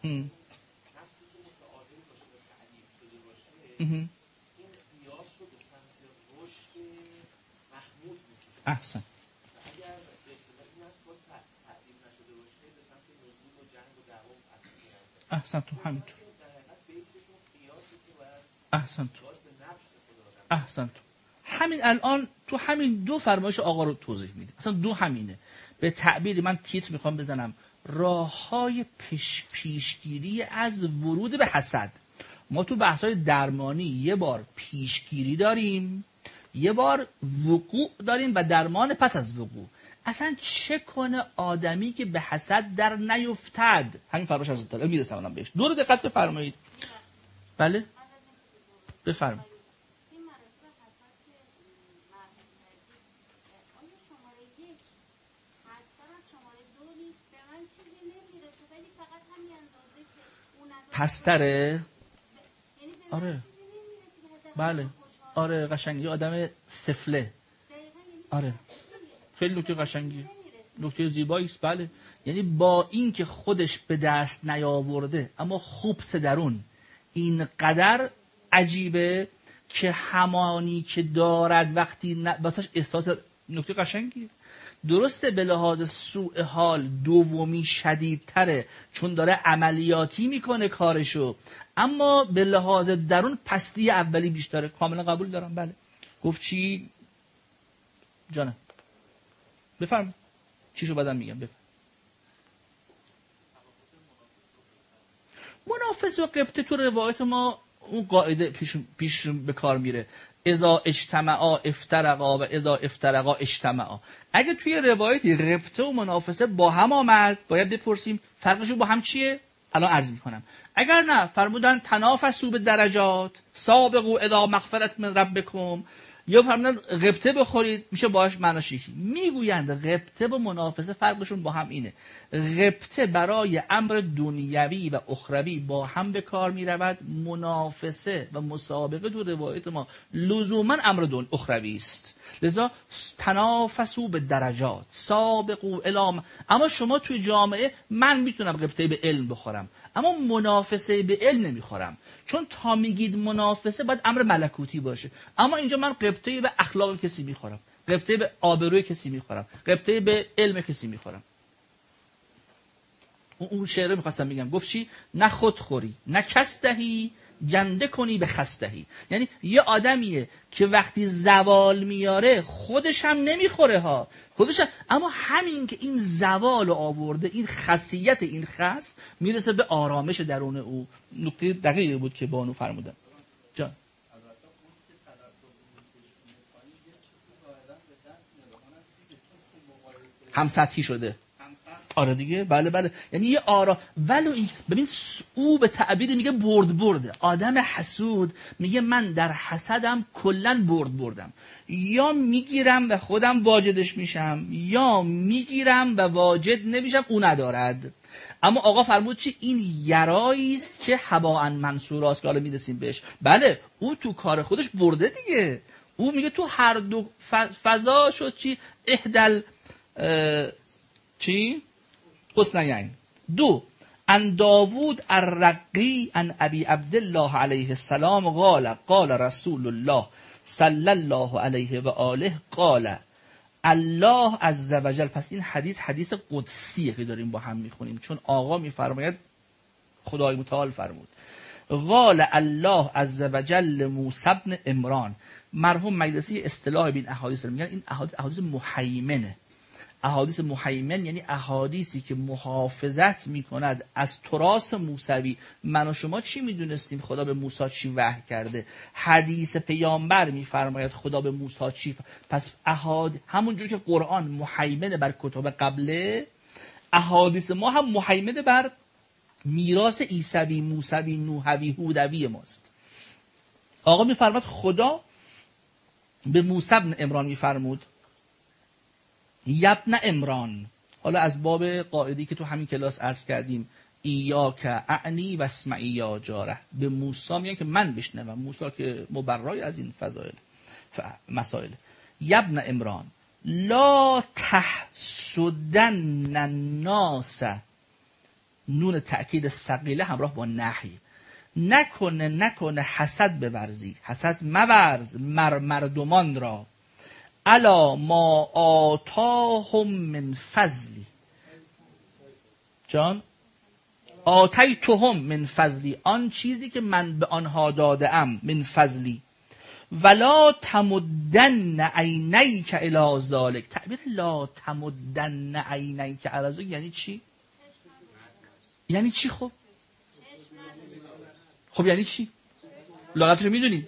نفسی که متعادل باشه و تعلیف شده باشه این قیاس رو به سمت رشد محمود میکشه. احسن. اگر به اصطلاح این نفس باز تعلیف نشده باشه به سمت نزول و جنگ و دعوا و فتح میرده. احسن تو همینطور. در حقیقت بیسشون قیاسی که باید احسن تو. باز به نفس خدا آدم. احسن تو. همین الان تو همین دو فرمایش آقا رو توضیح میده. اصلا دو همینه. به تعبیری من تیتر میخوام بزنم راههای پیش پیشگیری از ورود به حسد. ما تو بحث‌های درمانی یه بار پیشگیری داریم، یه بار وقوع داریم و درمان پس از وقوع. اصلا چه کنه آدمی که به حسد در نیفتد؟ همین فرمایش حضرت علی میرسم الان بهش. دور دقت بفرمایید. بله؟ بفرمایید. پستره؟ آره بله آره قشنگی آدم سفله. آره خیلی نکته قشنگی، نکته زیبایی است. بله یعنی با این که خودش به دست نیاورده اما خوب درون اینقدر عجیبه که همانی که دارد وقتی واسش احساس. نکته قشنگی درسته به لحاظ سوء حال دومی شدیدتره چون داره عملیاتی میکنه کارشو، اما به لحاظ درون پستی اولی بیشتره. کاملا قبول دارم. بله گفت چی جانم؟ بفرم چیشو بعدم میگم. بفرم. منافس و قبطه تو روایت ما اون قاعده پیش پیش به کار میره، اذا اجتمعا افترقا و اذا افترقا اجتمعا. اگه توی روایتی قبطه و منافسه با هم آمد باید بپرسیم فرقشون با هم چیه؟ الان عرض میکنم. اگر نه فرمودن تنافسوا به درجات سابقوا الی مغفرت من ربکم، یا فرمودن غبطه بخورید، میشه باهاش معناش یکی. میگویند غبطه و منافسه فرقشون با هم اینه. غبطه برای امر دنیوی و اخروی با هم به کار میرود، منافسه و مسابقه تو روایت ما لزوما امر دنیوی اخروی است. لذا تنافسوا به درجات سابقوا الی. اما شما توی جامعه من میتونم غبطه به علم بخورم اما منافسه به علم نمیخورم، چون تا میگید منافسه باید امر ملکوتی باشه. اما اینجا من غبطه به اخلاق کسی میخورم، غبطه به آبروی کسی میخورم، غبطه به علم کسی میخورم. اون شعره میخواستم بگم، گفت چی؟ نه خود خوری نه کس دهی گنده کنی به خستهی. یعنی یه آدمیه که وقتی زوال میاره خودش هم نمیخوره ها، خودش هم، اما همین که این زوال آورده، این خاصیت این خاص میرسه به آرامش درون او. نکته دقیقی بود که بانو فرمودن. جان هم سطحی شده. آره دیگه بله بله، یعنی یه آرا ولو این ببین او به تعبیر میگه برد برده. آدم حسود میگه من در حسدم کلن برد بردم، یا میگیرم و خودم واجدش میشم یا میگیرم و واجد نمیشم او ندارد. اما آقا فرمود چی؟ این یرایی است که هباء منصورا است که حالا میرسیم بهش. بله او تو کار خودش برده دیگه. او میگه تو هر دو فضا شد چی؟ احدل چی؟ حسنین. دو ان داوود الرقی ان ابی عبدالله علیه السلام قال قال رسول الله صلی الله علیه و آله قال الله عز وجل. پس این حدیث حدیث قدسیه که داریم با هم میخونیم، چون آقا میفرماید خدای متعال فرمود قال الله عز وجل موسی بن عمران. مرحوم مجلسی اصطلاح بین احادیث رو میگن این احادیث احادیث محیمنه. احادیث محیمن یعنی احادیثی که محافظت میکند از تراث موسوی. من و شما چی میدونستیم خدا به موسی چی وحی کرده؟ حدیث پیامبر میفرماید خدا به موسی چی. پس احاد همونجور که قرآن محیمن بر کتب قبله، احادیث ما هم محیمن بر میراث عیسوی موسوی نوحوی هودوی ماست. آقا میفرماد خدا به موسی بن عمران میفرمود یبن عمران. حالا از باب قاعدی که تو همین کلاس عرض کردیم ایاک اعنی و اسمعی یا جاره، به موسی میگن که من بشنوم. موسی که مبرای از این فضایل مسائل. یبن عمران لا تحسدن الناس نون تأکید ثقیله همراه با نهی. نکنه نکنه حسد بورزی، حسد مورز مر مردمان را، الا ما آتاهم من فضلی. جان آتیتهم من فضلی، آن چیزی که من به آنها داده ام، من فضلی. ولا تمدن عینیک الی ذلک. تعبیر لا تمدن عینیک الی ذلک یعنی چی؟ یعنی چی خب؟ خب یعنی چی؟ لغتش رو میدونیم.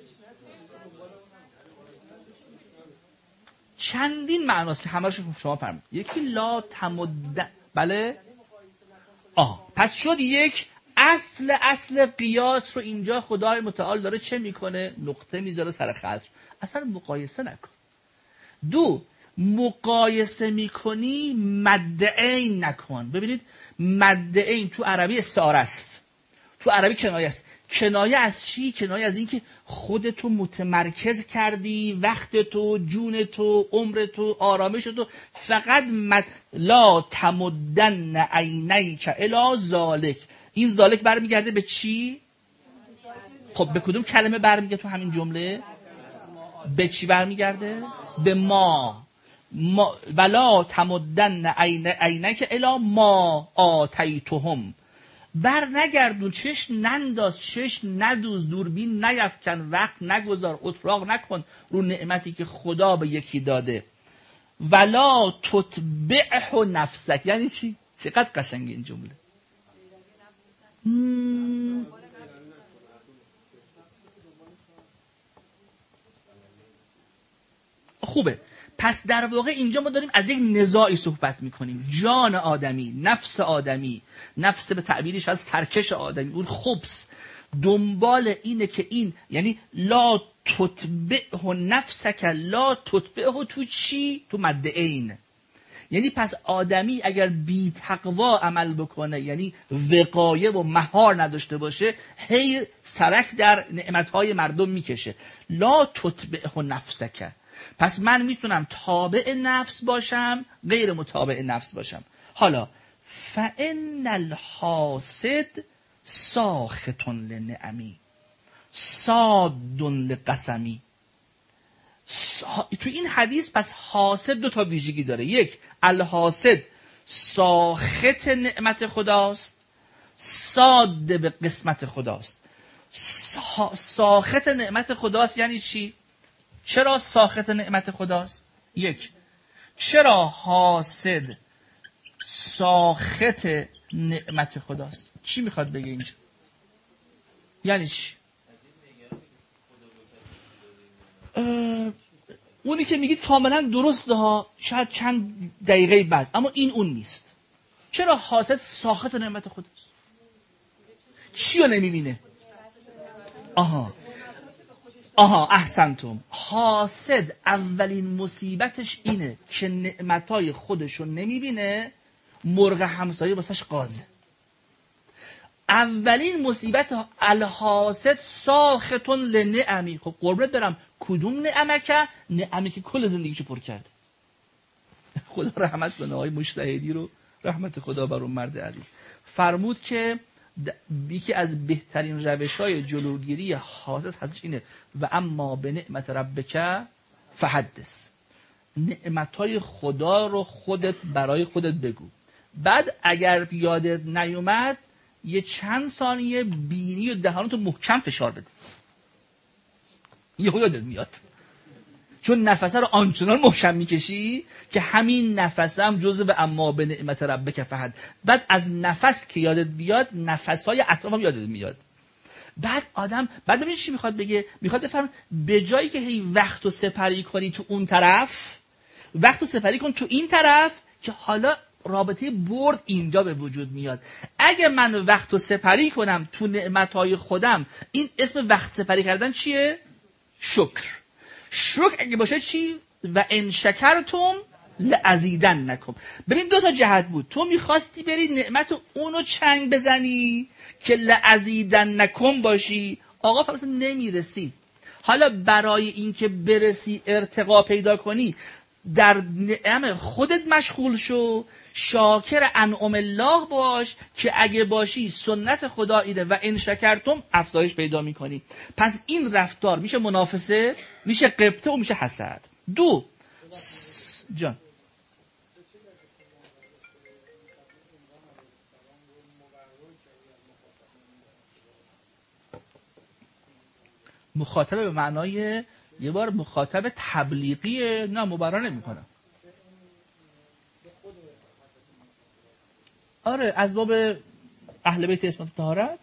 چندین معناست که همه‌اش شما فرمایید. یکی لا تمدن، بله؟ آه پس شد یک اصل اصل قیاس رو اینجا خدای متعال داره چه میکنه؟ نقطه میذاره سر خط. اصلا مقایسه نکن. دو، مقایسه میکنی مد عین نکن. ببینید مد عین تو عربی استعاره است، تو عربی کنایه است. کنایه از چی؟ کنایه از این که خودتو متمرکز کردی، وقت تو، جون تو، عمر تو، آرامش تو فقط مد... لا تمدن عینیک الی ذالک. این ذالک برمیگرده به چی؟ خب به کدوم کلمه برمیگرده تو همین جمله؟ به چی برمیگرده؟ به ما. ما ولا تمدن عینیک الی ما آتیتهم. بر نگردون، چشم ننداز، چشم ندوز، دوربین نیفکن، وقت نگذار، اتراق نکن رو نعمتی که خدا به یکی داده. ولا تتبعه نفسک. یعنی چی؟ چقدر قشنگه این جمله. مم. خوبه. پس در واقع اینجا ما داریم از یک نزاعی صحبت میکنیم. جان آدمی، نفس آدمی، نفس به تعبیری شاید سرکش آدمی، اون خبث دنبال اینه که این، یعنی لا تتبعه نفسک، لا تتبعه تو چی؟ تو مد عین. یعنی پس آدمی اگر بی تقوا عمل بکنه، یعنی وقایه و مهار نداشته باشه، هی سرک در نعمتهای مردم میکشه. لا تتبعه نفسک. پس من میتونم تابع نفس باشم، غیر متابع نفس باشم. حالا فإن الحاسد ساخط لنعمی صاد لقسمی. تو این حدیث پس حاسد دو تا ویژگی داره. یک، الحاسد ساخط نعمت خداست، صاد به قسمت خداست. ساخط نعمت خداست یعنی چی؟ چرا ساخط نعمت خداست؟ یک، چرا حاسد ساخط نعمت خداست؟ چی میخواد بگه اینجا؟ یعنی چی؟ اونی که میگید کاملا درسته ها، شاید چند دقیقه بعد، اما این اون نیست. چرا حاسد ساخط نعمت خداست؟ چی رو نمیبینه؟ آها آها احسنتم. حاسد اولین مصیبتش اینه که نعمتای خودشو نمیبینه، مرغ همسایه واسش قازه. اولین مصیبت الحاسد ساختون لنعمی. خب قربونت برم، کدوم نعمه که؟ نعمی که کل زندگیشو پر کرده. خدا رحمت کنه آقای مجتهدی رو، رحمت خدا بر اون مرد عزیز. فرمود که یکی از بهترین روش‌های جلوگیری حاسد هستش اینه و اما به نعمت ربک فحدث. نعمتهای خدا رو خودت برای خودت بگو. بعد اگر یادت نیومد یه چند ثانیه بینی و دهانتو محکم فشار بده، یهو یادت میاد. چون نفسه رو آنچنان محکم میکشی که همین نفسه هم جزء به اما به نعمت ربک فحد. بعد از نفس که یادت بیاد، نفسهای اطراف هم یادت میاد. بعد آدم بعد ببینید چی میخواد بگه. میخواد بفرم به جایی که هی وقتو سپری کنی تو اون طرف، وقتو سپری کن تو این طرف که حالا رابطه برد اینجا به وجود میاد. اگه من وقتو سپری کنم تو نعمتهای خودم، این اسم وقت سپری کردن چیه؟ شکر. شکر اگه باشه چی؟ و ان شکرتم لازیدنکم. ببین دو تا جهت بود. تو میخواستی بری نعمت اونو چنگ بزنی که لازیدنکم باشی، آقا فرض نمیرسی. حالا برای اینکه برسی ارتقا پیدا کنی، در نعم خودت مشغول شو، شاکر انعم الله باش که اگه باشی سنت خدا ایده و ان شکرتم افزایش پیدا میکنی. پس این رفتار میشه منافسه، میشه غبطه و میشه حسد. دو س... جان مخاطب به معنای یه بار مخاطب تبلیغیه، نه مبرر نمیکنه. آره از باب اهل بیت اسمت طهارت.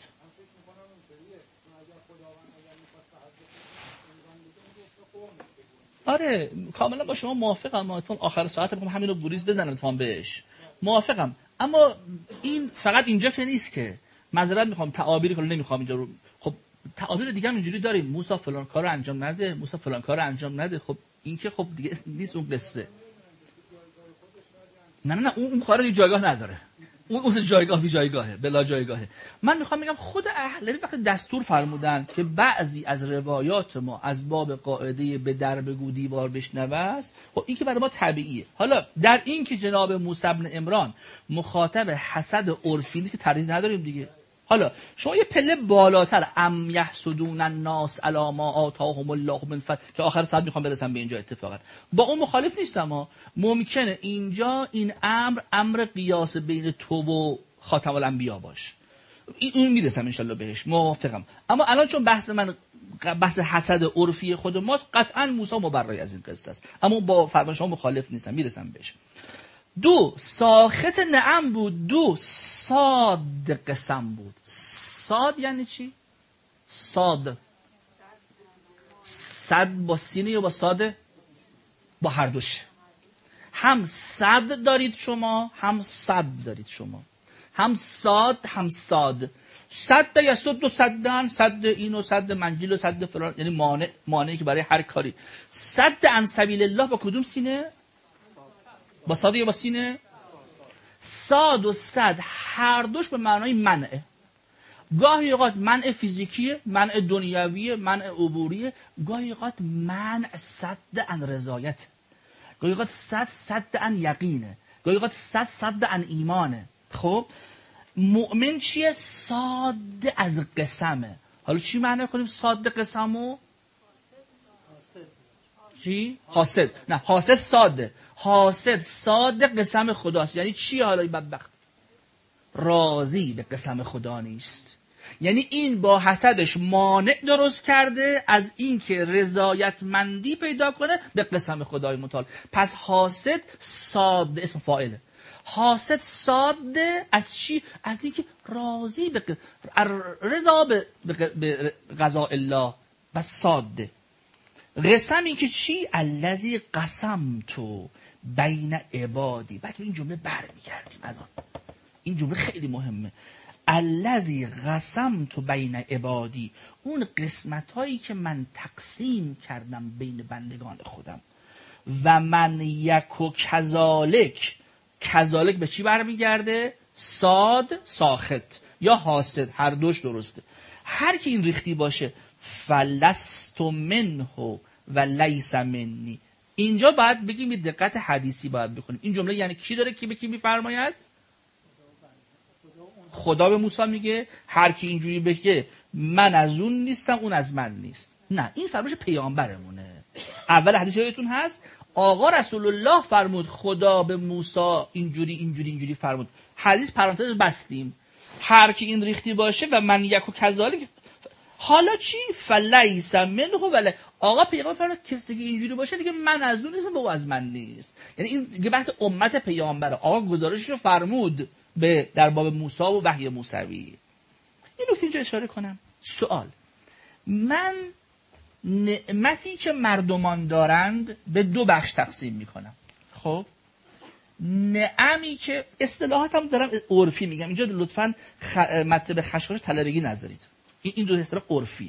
آره کاملا با شما موافقم، اتون آخر ساعت میخوام همین رو گریز بزنم اتفاقا بهش موافقم. اما این فقط اینجا که نیست که معذرت میخوام تعابیر کلا نمیخوام اینجا رو، خب تعابیر دیگه هم اینجوری داریم، موسی فلان کارو انجام نده، موسی فلان کارو انجام نده. خب این که خب دیگه نیست اون قصه. نه نه نه اون خارج جایگاه نداره، اون اون جایگاه بی جایگاهه، بلا جایگاهه. من میخوام بگم خود اهل وقت دستور فرمودن که بعضی از روایات ما از باب قاعده به در بگو دیوار بشنوه است. خب این که برای ما طبیعیه. حالا در این که جناب موسی بن عمران مخاطب حسد عرفی که تردید نداریم دیگه. حالا شما یه پله بالاتر، ام یحسدون الناس علی ما آتاهم الله من فضل، که آخر ساعت میخوام برسم به اینجا اتفاقا با اون مخالف نیستم ها. ممکنه اینجا این امر امر قیاس بین تو و خاتم الانبیا باشه، این اون میرسم انشالله بهش، موافقم. اما الان چون بحث من بحث حسد عرفی خود ماست، قطعا موسی مبرای از این قصه است، اما با فرمان شما مخالف نیستم، میرسم بهش. دو ساخط نعم بود، دو صاد قسم بود. صاد یعنی چی؟ صاد صد با سینه یا با صاده؟ با هر دوش. هم صد دارید شما، هم صد دارید شما، هم صاد هم صاد. صد یا صد دو صدن، صد اینو صد منجیل و صد فلان، یعنی مانع، مانعی که برای هر کاری. صد عن سبیل الله با کدوم سینه؟ با صاد یا با سینه؟ صاد و صد هر دوش به معنای منعه. گاهی اوقات منع فیزیکیه، منع دنیویه، منع عبوریه، گاهی اوقات منع صد عن رضایت، گاهی اوقات صد صد عن یقینه، گاهی اوقات صد صد عن ایمانه. خب مؤمن چیه؟ صاد از قسمه. حالا چی معنی کنیم صاد قسمو؟ چی؟ حاسد. نه حاسد صاده، حاسد صاد قسم خداست. یعنی چی حالا این بدبخت؟ راضی به قسم خدا نیست. یعنی این با حسدش مانع درست کرده از این که رضایتمندی پیدا کنه به قسم خدای متعال. پس حاسد صاد اسم فاعله. حاسد صاده از چی؟ از این که راضی به رضا به قضاء الله و صاده. قسمی که چی؟ الذی قسمتو بین عبادی. بعد این جمله برمیگردیم الان، این جمله خیلی مهمه. الذی قسمتو بین عبادی، اون قسمت هایی که من تقسیم کردم بین بندگان خودم. و من یکو کذالک، کذالک به چی برمیگرده؟ صاد ساخط یا حاسد، هر دوش درسته. هر کی این ریختی باشه فلست منه و لیس منی. اینجا باید بگیم یه دقت حدیثی باید بکنیم. این جمله یعنی کی داره کی به کی میفرماید؟ خدا به موسی میگه هر کی اینجوری بگه من از اون نیستم اون از من نیست. نه این فرمایش پیامبرمونه. اول حدیث یادتون هست آقا رسول الله فرمود خدا به موسی اینجوری اینجوری اینجوری فرمود. حدیث پرانتز بستیم. هر کی این ریختی باشه و من یکو کذالک. حالا چی؟ فلیس منه ولی آقا پیغمبر فرمود کسی که اینجوری باشه دیگه من از اون نیستم او از من نیست. یعنی این دیگه بحث امت پیامبره. آقا گزارشش رو فرمود به در باب موسی و وحی موسوی. این نکته اینجا اشاره کنم. سوال، من نعمتی که مردمان دارند به دو بخش تقسیم میکنم. خب نعمی که اصطلاحاتم دارم عرفی میگم اینجا لطفاً خ... مطلب خشخاش طلبگی نذارید. این این دو اصطلاح عرفیه.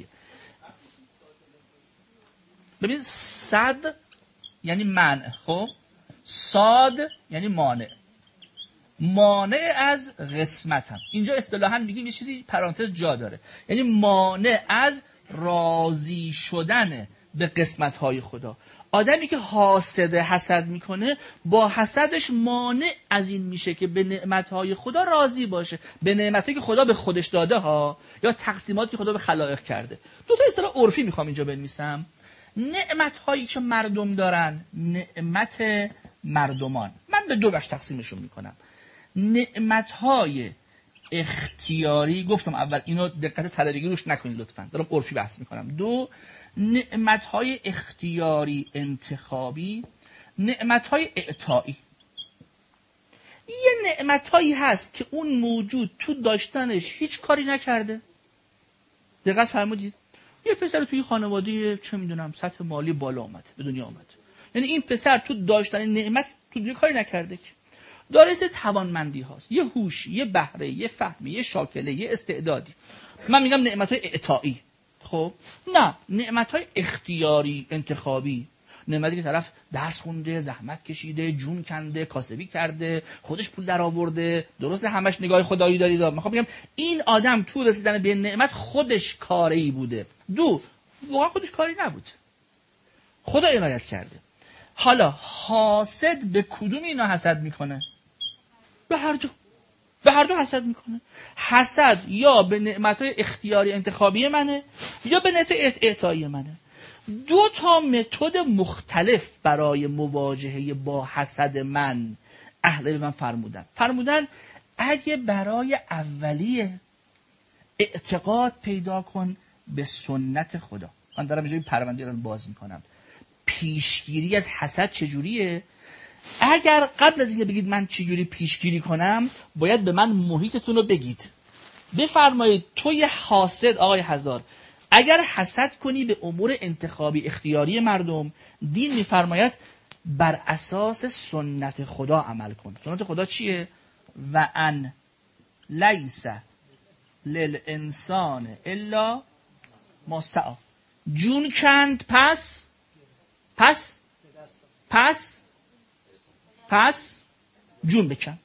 ببینید صد یعنی منع، خب صاد یعنی مانع. مانع از قسمتم اینجا اصطلاحاً میگیم یه چیزی پرانتز جا داره، یعنی مانع از راضی شدن به قسمت‌های خدا. آدمی که حاسد حسد میکنه با حسدش مانع از این میشه که به نعمتهای خدا راضی باشه، به نعمتهایی که خدا به خودش داده ها یا تقسیماتی که خدا به خلائق کرده. دو تا اصطلاح عرفی میخوام اینجا بنویسم. نعمتهایی که مردم دارن، نعمت مردمان، من به دو بخش تقسیمشون میکنم. نعمتهای اختیاری، گفتم اول اینو دقت طلبگی روش نکنید لطفاً، دارم عرفی بحث میکنم. دو، نعمتهای اختیاری انتخابی، نعمتهای اعطایی. یه نعمتهایی هست که اون موجود تو داشتنش هیچ کاری نکرده. دقت فرمودید؟ یه پسر توی خانواده چه میدونم سطح مالی بالا اومده، به دنیا اومد، یعنی این پسر تو داشتن نعمت تو دنیا کاری نکرده، که داره سه توانمندی هاست، یه هوش، یه بهره، یه فهم، یه شاکله، یه استعدادی. من میگم نعمتهای اعطایی. خب نه، نعمتهای اختیاری انتخابی، نعمتی که طرف درس خونده، زحمت کشیده، جون کنده، کاسبی کرده، خودش پول در آورده، درسته همش نگاه خدایی دارید. میخوام بگم این آدم تو رسیدن به نعمت خودش کاری بوده. دو، واقعا خودش کاری نبود، خدا عنایت کرده. حالا حاسد به کدوم اینا حسد میکنه؟ به هر دو. به هر دو حسد میکنه. حسد یا به نعمتهای اختیاری انتخابی منه یا به نعمتهای اعطایی منه. دو تا متد مختلف برای مواجهه با حسد من اهل من فرمودن. فرمودن اگه برای اولیه اعتقاد پیدا کن به سنت خدا. من دارم اینجوری پرونده رو باز میکنم. پیشگیری از حسد چجوریه؟ اگر قبل از اینکه بگید من چجوری پیشگیری کنم، باید به من محیطتون رو بگید. بفرمایید توی حاسد آقای هزار، اگر حسد کنی به امور انتخابی اختیاری مردم، دین میفرماید بر اساس سنت خدا عمل کن. سنت خدا چیه؟ و ان لیس للانسان الا ما سعی. جون کند پس پس پس پس جون بکن.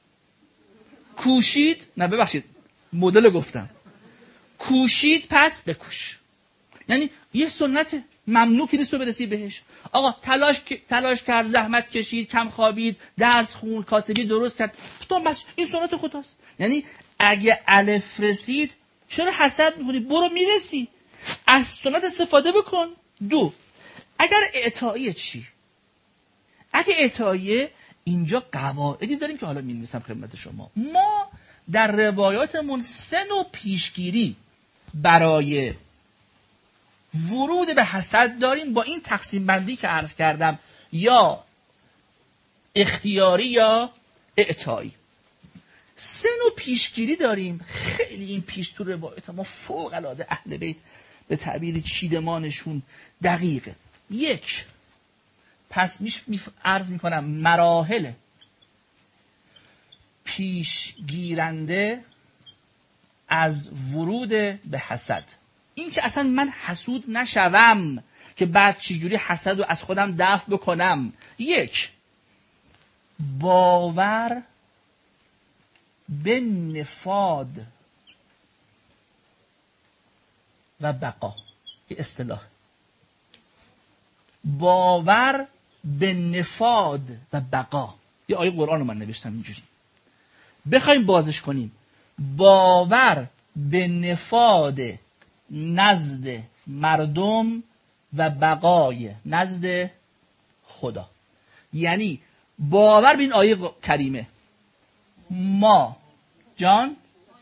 کوشید، نه ببخشید مدل گفتم، کوشید پس بکوش. یعنی یه سنت ممنوعی نیست تو برسی بهش. آقا تلاش تلاش کرد، زحمت کشید، کم خوابید، درس خوند، کاسبی درست کرد، تو بس این سنت خداست. یعنی اگه الف رسید چرا حسد میکنی؟ برو میرسی، از سنت استفاده بکن. دو، اگر اعطایی چی؟ اگه اعطایی، اینجا قواعدی داریم که حالا می‌نویسم خدمت شما. ما در روایاتمون سه نوع پیشگیری برای ورود به حسد داریم، با این تقسیم بندی که عرض کردم، یا اختیاری یا اعطایی. سه نوع پیشگیری داریم. خیلی این پیش تو روایات ما فوق العاده اهل بیت به تعبیر چیدمانشون دقیقه. یک، پس میش عرض میکنم مراحل پیشگیرنده از ورود به حسد. این که اصلا من حسود نشوم که بعد چجوری حسد رو از خودم دفع بکنم. یک، باور به نفاد و بقا. این اصطلاح باور به نفاد و بقا. یه آیه قرآن رو من نوشتم اینجوری، بخوایم بازش کنیم. باور به نفاد نزد مردم و بقای نزد خدا. یعنی باور به این آیه کریمه، ما جان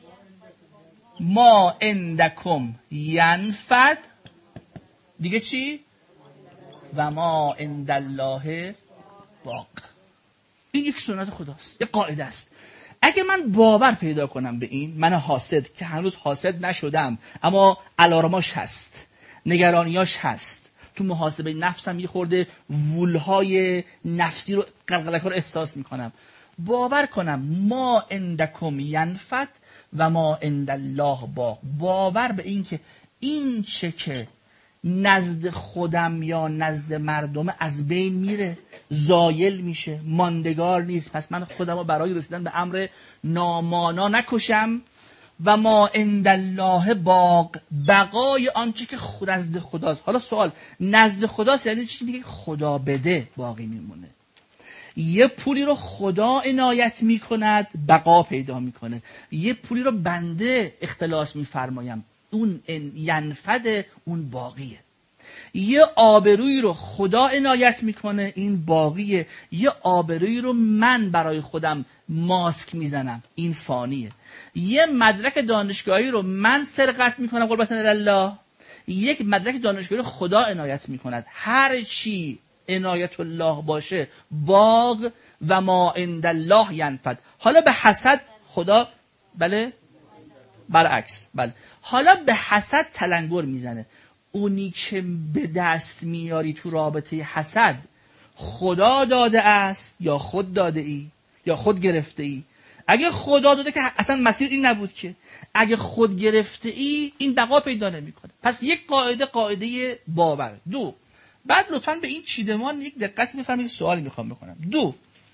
ما عندکم ینفد، دیگه چی؟ و ما عند الله باق. این یک سنت خداست، یک قاعده است. اگه من باور پیدا کنم به این، من حاسد که هنوز حاسد نشدم اما علارماش هست، نگرانیاش هست، تو محاسبه نفسم یه خورده وولهای نفسی رو قلقلک رو احساس میکنم، باور کنم ما عندکم ینفد و ما عند الله باق. باور به این که این چه که نزد خودم یا نزد مردم از بین میره، زایل میشه، ماندگار نیست. پس من خودم رو برای رسیدن به امر نامانا نکشم، و ما عند الله باق، بقای آنچه که خود نزد خداست. حالا سوال، نزد خداست یعنی چی؟ دیگه خدا بده باقی میمونه. یه پولی رو خدا عنایت میکند بقا پیدا میکنه، یه پولی رو بنده اختلاس میفرمایم اون ینفد، اون باقیه. یه آبرویی رو خدا عنایت میکنه این باقیه، یه آبرویی رو من برای خودم ماسک میزنم این فانیه. یه مدرک دانشگاهی رو من سرقت میکنم قربت الله، یک مدرک دانشگاهی رو خدا عنایت میکند. هر چی عنایت الله باشه باغ و ما عند الله ینفد. حالا به حسد خدا بله برعکس بله حالا به حسد تلنگر میزنه. اونی که به دست میاری تو رابطه حسد خدا داده است یا خود داده ای یا خود گرفته ای؟ اگه خدا داده که اصلا مسیر این نبود که، اگه خود گرفته ای این بقا پیدا نمیکنه. پس یک قاعده قاعده باور. دو، بعد لطفاً به این چیدمان یک دقت بفرمایید، سوالی میخوام بکنم. دو،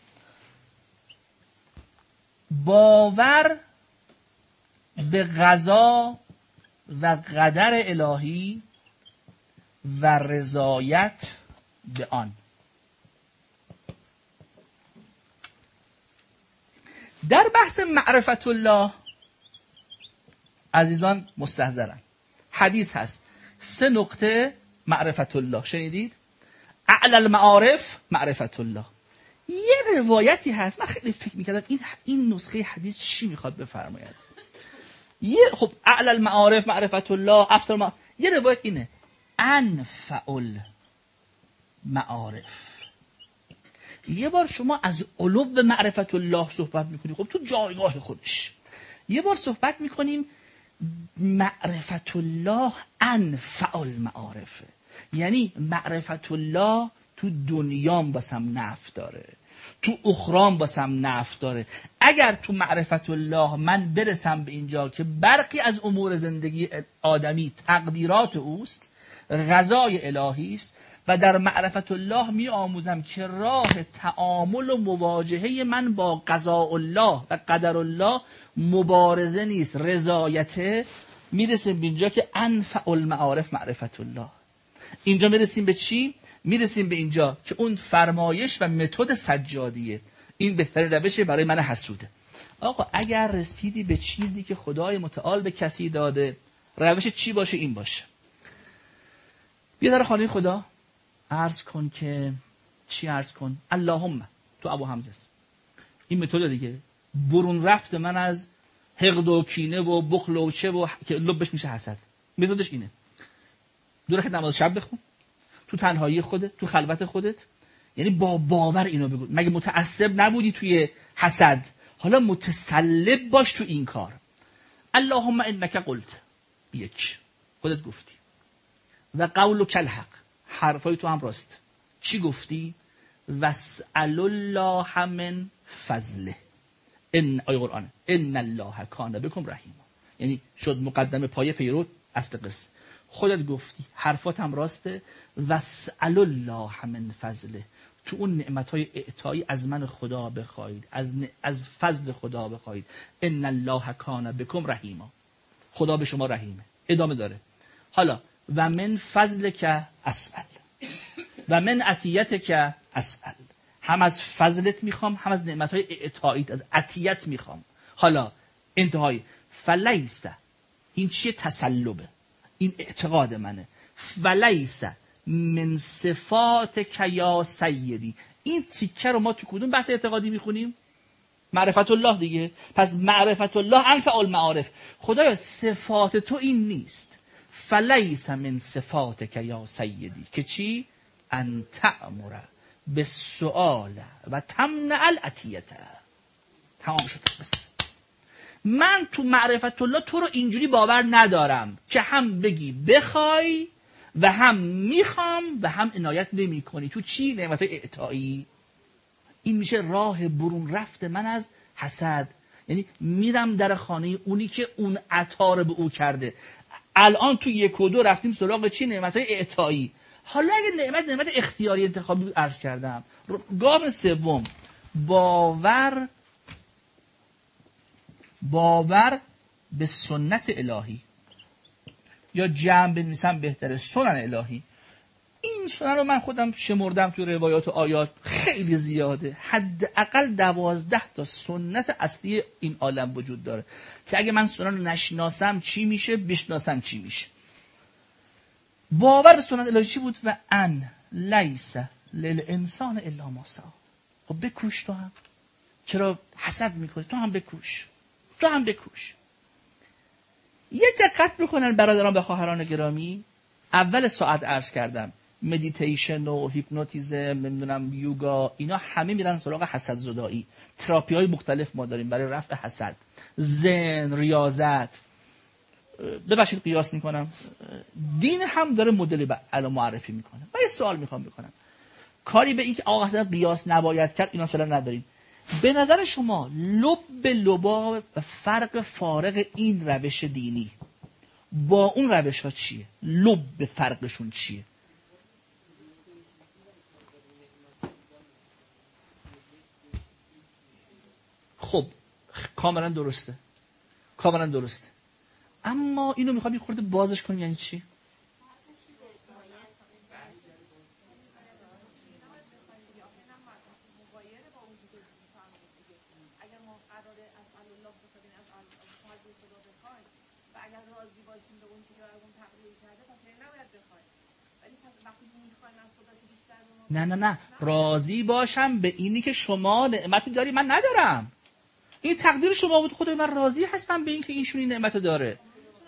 باور به قضا و قدر الهی و رضایت به آن. در بحث معرفت الله عزیزان مستحضرن، حدیث هست سه نقطه معرفت الله، شنیدید؟ اعلی المعارف معرفت الله. یه روایتی هست، من خیلی فکر میکردم این این نسخه حدیث چی میخواد بفرماید. یه خب اعلی المعارف معرفت الله، افضل ما... یه روایت اینه انفع المعارف. یه بار شما از علو معرفت الله صحبت میکنی، خب تو جایگاه خودش. یه بار صحبت میکنیم معرفت الله انفع المعارف، یعنی معرفت الله تو دنیام باسم نفع داره، تو اخرام باسم نفع داره. اگر تو معرفت الله من برسم به اینجا که برخی از امور زندگی آدمی تقدیرات اوست، قضای الهی است، و در معرفت الله می آموزم که راه تعامل و مواجهه من با قضاء الله و قدر الله مبارزه نیست، رضایته. میرسیم به اینجا که انفع المعارف معرفت الله. اینجا میرسیم به چی؟ میرسیم به اینجا که اون فرمایش و متد سجادیه این بهترین روشه برای من حسوده. آقا اگر رسیدی به چیزی که خدای متعال به کسی داده، روش چی باشه؟ این باشه. بیا در خانه خدا عرض کن که چی عرض کن؟ اللهم، تو ابو حمزه است این متد دیگه، برون رفت من از حقد و کینه و بخل و چه و که لبش میشه حسد. متدش اینه. دو رکعت نماز شب بخون تو تنهایی خودت، تو خلوت خودت، یعنی با باور اینو بگو. مگه متعصب نبودی توی حسد؟ حالا متسلب باش تو این کار. اللهم انک قلت، یک خودت گفتی، و قولک الحق، حرفای تو هم راست. چی گفتی؟ واسأل الله من فضله، ان آیه قرآن ان الله کان بکم رحیما، یعنی شد مقدمه پایه پیرو اصل قصه. خودت گفتی، حرفات هم راسته. واسأل الله من فضله، تو اون نعمتهای اعطایی از من خدا بخواید، از ن... از فضل خدا بخواید. ان الله کان بکم رحیما، خدا به شما رحیمه. ادامه داره. حالا و من فضلک اسأل و من عطیتک اسأل، هم از فضلت میخوام هم از نعمتهای اعطاییت، از عطیت میخوام. حالا انتهای فلیس، این چیه؟ تسلبه، این اعتقاد منه. فلیس من صفاتک یا سیدی، این تیکه رو ما تو کدوم بحث اعتقادی میخونیم؟ معرفت الله دیگه. پس معرفت الله انفع المعارف. خدایا صفات تو این نیست. فلیس من صفاتک یا سیدی، که چی؟ ان تأمر بالسؤال و تمنع العطیه. تمام شد. بس من تو معرفت الله تو رو اینجوری باور ندارم که هم بگی بخوای و هم میخوام و هم عنایت نمی کنی. تو چی؟ نعمت اعطایی. این میشه راه برون رفت من از حسد. یعنی میرم در خانه اونی که اون عطا رو به او کرده. الان تو یک و دو رفتیم سراغ چی؟ نعمت اعطایی. حالا اگه نعمت نعمت اختیاری انتخابی عرض کردم. گام سوم، باور باور به سنت الهی، یا جمع بنویسم بهتره، سنن الهی. این سنن رو من خودم شمردم تو روایات و آیات، خیلی زیاده، حداقل دوازده تا سنت اصلی این عالم وجود داره که اگه من سنن رو نشناسم چی میشه، بشناسم چی میشه. باور به سنت الهی چی بود؟ و ان لیس للانسان الا ما سعی. خب بکوش تو هم، چرا حسد میکنی؟ تو هم بکوش، تو هم بکوش. یه دقت بکنن برادران و خواهران گرامی، اول ساعت عرض کردم مدیتیشن و هیپنوتیزم، نمیدونم یوگا، اینا همه میرن سراغ حسد زدایی. تراپی های مختلف ما داریم برای رفع حسد، ذهن، ریاضت. ببخشید قیاس میکنم، دین هم داره مدلی الان معرفی میکنه. من یه سوال میخوام بکنم، کاری به این که آقا اصلا قیاس نباید کرد اینا فعلا نداریم. به نظر شما لب به لباب فرق فارق این روش دینی با اون روش ها چیه؟ لب به فرقشون چیه؟ خب کاملا درسته، کاملا درسته، اما اینو میخوام یه خورده بازش کنیم. یعنی چی؟ نه نه نه راضی باشم به اینی که شما نعمتی داری من ندارم. این تقدیر شما بود، خدای من راضی هستم به این که ایشون این نعمتو داره.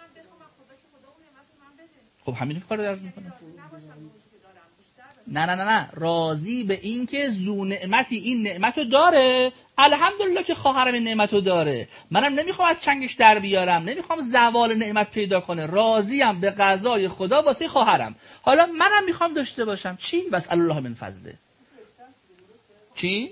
خب همین کارو درست میکنه. نه نه نه نه راضی به این که ذو نعمتی این نعمتو داره، الحمدلله که خواهرم این نعمتو داره، منم نمیخوام از چنگش در بیارم، نمیخوام زوال نعمت پیدا کنه، راضیم به قضای خدا واسه خواهرم. حالا منم میخوام داشته باشم. چی؟ بس الله من فضله. چی؟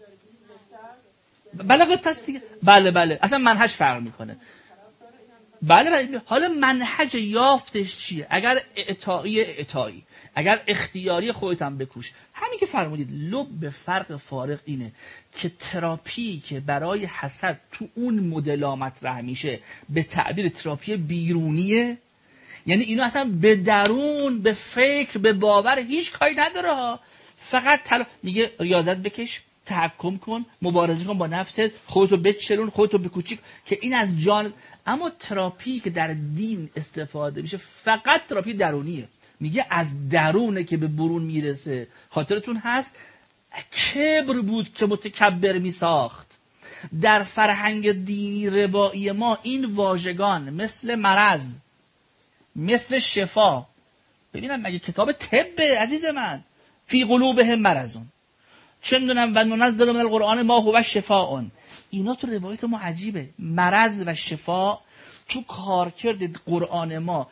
بله تصدیق. بله بله اصلا منهج فرق میکنه. بله بله حالا منهج یافتش چیه؟ اگر اعطایی اعطایی، اگر اختیاری خودت هم بکوش. همین که فرمودید لب به فرق فارق اینه که تراپی که برای حسد تو اون مدل مطرح میشه به تعبیر تراپی بیرونیه، یعنی اینو اصلا به درون، به فکر، به باور هیچ کاری نداره ها. فقط تلا... میگه ریاضت بکش، تحکم کن، مبارزه کن با نفست، خودتو بچلون، خودتو بکوچیک، که این از جان. اما تراپی که در دین استفاده میشه فقط تراپی درونیه. میگه از درونه که به برون میرسه. خاطرتون هست کبر بود که متکبر میساخت. در فرهنگ دینی روایی ما این واژگان مثل مرض، مثل شفا، ببینم مگه کتاب طب عزیز من، فی قلوبهم مرضون، چه میدونم و ننزل من القرآن ما هو شفاء، اینا تو روایت ما عجیبه. مرض و شفا تو کارکرد قرآن ما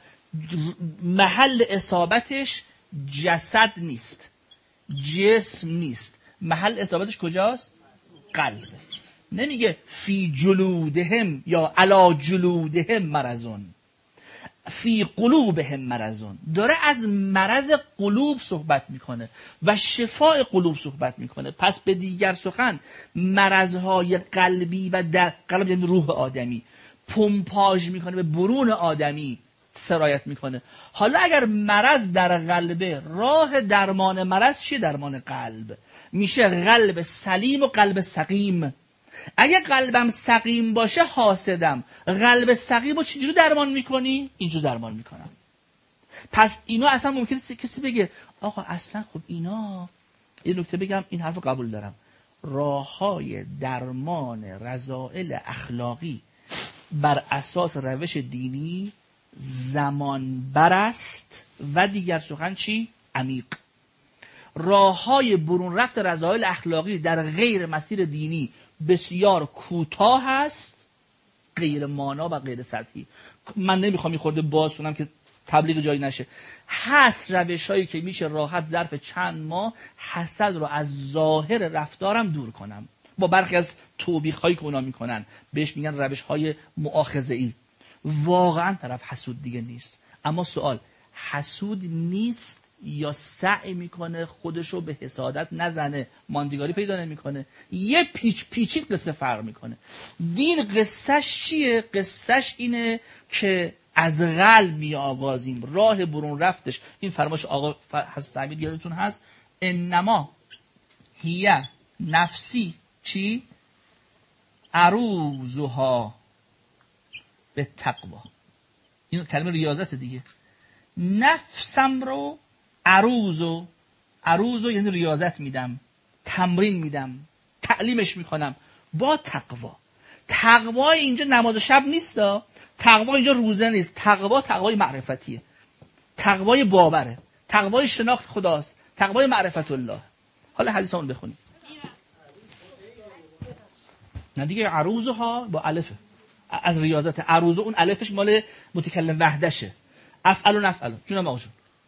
محل اصابتش جسد نیست، جسم نیست، محل اصابتش کجاست؟ قلبه. نمیگه فی جلودهم یا علی جلودهم مرضون، فی قلوبهم مرضون. داره از مرض قلوب صحبت میکنه و شفای قلوب صحبت میکنه. پس به دیگر سخن مرضهای قلبی و در قلب یعنی روح آدمی پمپاژ میکنه به برون آدمی سرایت میکنه. حالا اگر مرض در قلبه، راه درمان مرض چیه؟ درمان قلب میشه قلب سلیم و قلب سقیم. اگه قلبم سقیم باشه حاسدم، قلب سقیم رو چجوری درمان میکنی؟ اینجور درمان میکنم. پس اینا اصلا ممکنه کسی بگه آقا اصلا خب اینا، یه نکته بگم این حرف قبول دارم، راههای درمان رذائل اخلاقی بر اساس روش دینی زمان بر است و دیگر سخن چی؟ عمیق. راههای برون رفت رذائل اخلاقی در غیر مسیر دینی بسیار کوتاه هست، غیر مانا و غیر سطحی. من نمیخوام این خورده باز کنم که تبلیغ جایی نشه. هست روش‌هایی که میشه راحت ظرف چند ماه حسد رو از ظاهر رفتارم دور کنم، با برخی از توبیخ‌هایی که اونا میکنن بهش میگن روش‌های مؤاخذه‌ای. واقعا طرف حسود دیگه نیست. اما سوال، حسود نیست یا سعی میکنه خودشو به حسادت نزنه، ماندگاری پیدا نمیکنه. یه پیچ پیچی قصه فرق میکنه. دین قصهش چیه؟ قصهش اینه که از قلب می آغازیم، راه برون رفتش. این فرمایش آقا حضرت امیر یادتون هست، انما هیه نفسی چی؟ عروضها به تقوا. این کلمه ریاضت دیگه. نفسم رو عروضو عروضو یعنی ریاضت میدم، تمرین میدم، تعلیمش میکنم با تقوا. تقوا اینجا نماز شب نیست، تقوا اینجا روزه نیست. تقوا تقوای معرفتیه، تقوای باوره، تقوای شناخت خداست، تقوای معرفت الله. حالا حدیث اون بخونیم. نه دیگه عروضها با الفه، از ریاضت. عروض اون الفش مال متکلم وحدشه. افعل و نفعل. جونم آقا جون.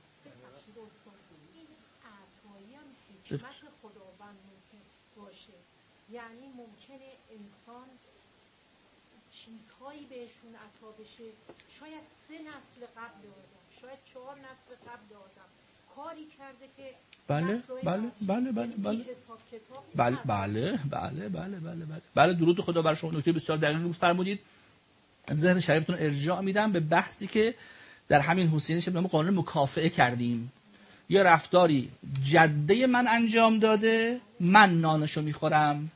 حکمت خداوند ممکن باشه، یعنی ممکنه انسان چیزهایی بهشون عطا بشه، شاید سه نسل قبل آدم، شاید چهار نسل قبل آدم کاری کرده که بله بله بله بله بله بله بله بله بله بله بله بله. درود خدا بر شما. نکته بسیار دقیقی فرمودید. ذهن شریفتون ارجاع میدم به بحثی که در همین حسینی شب نام قانون مکافئه کردیم. یه رفتاری جده من انجام داده، من نانشو میخورم،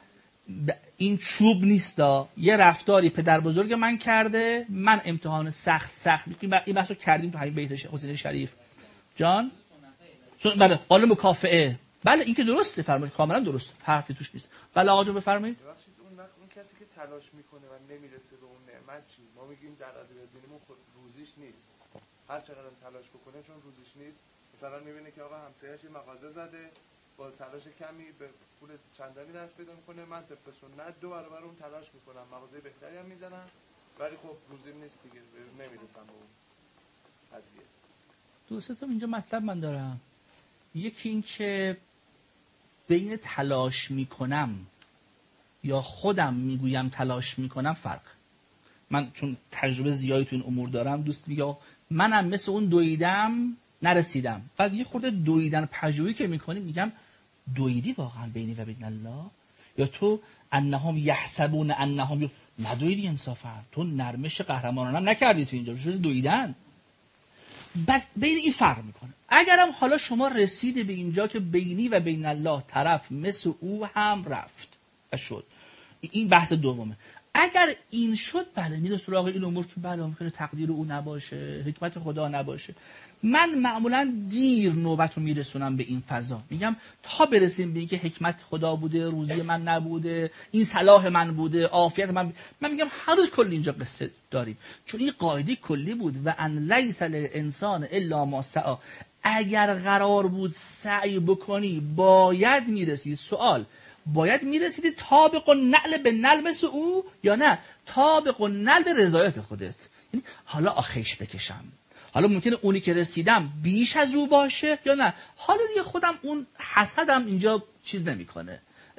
این چوب نیستا. یه رفتاری پدر بزرگ من کرده، من امتحان سخت سخت میکنیم. این بحثو کردیم تو همین بیت حسین شریف جان. بله قانون مکافئه. بله این که درسته، فرمایید کاملا درست، حرفی توش نیست. بله آقا جون بفرمایید. ببخشید اون وقت اون کسی که تلاش میکنه و نمیرسه به اون نعمت چی؟ ما میگیم در ادبیات دینمون خود روزیش نیست. هر چقدر تلاش بکنه چون روزیش نیست، مثلا میبینه که آقا همسایه‌اش یه مغازه زده، با تلاش کمی به پول چندانی دست پیدا میکنه، من طبق سنت دو برابر اون تلاش میکنم، مغازه بهتری هم میزنم، ولی خب روزیم نیست دیگه، نمیرسم به اون قضیه. دوستم اینجا مطلب من دارم. یکی این که بین تلاش میکنم یا خودم میگویم تلاش میکنم فرق. من چون تجربه زیادی تو این امور دارم، دوست میگه منم مثل اون دویدم نرسیدم. بعد یه خورده دویدن پژوهی که میکنیم میگم دویدی واقعا بینی و بین الله؟ یا تو انهم یحسبون انهم ندویدی انصافا، تو نرمش قهرمانانم نکردی تو اینجا، چیز دویدن. بس بین این فرق میکنه. اگرم حالا شما رسیده به اینجا که بینی و بین الله طرف مثل او هم رفت و شد، این بحث دومه. اگر این شد بله میره سراغ این امور که بله ممکنه تقدیر او نباشه، حکمت خدا نباشه. من معمولا دیر نوبت رو میرسونم به این فضا، میگم تا برسیم به اینکه حکمت خدا بوده، روزی من نبوده، این صلاح من بوده، عافیت من بوده. من میگم هر روز کلی اینجا قصه داریم، چون این قاعده کلی بود و ان لیس للانسان الا ما سعی. اگر قرار بود سعی بکنی باید میرسید. سوال باید میرسیدی طابق و نعل به نعل مثل او یا نه طابق و نعل به رضایت خودت؟ یعنی حالا آخیش بکشم، حالا ممکنه اونی که رسیدم بیش از او باشه یا نه حالا دیگه خودم اون حسدم اینجا چیز نمیکنه،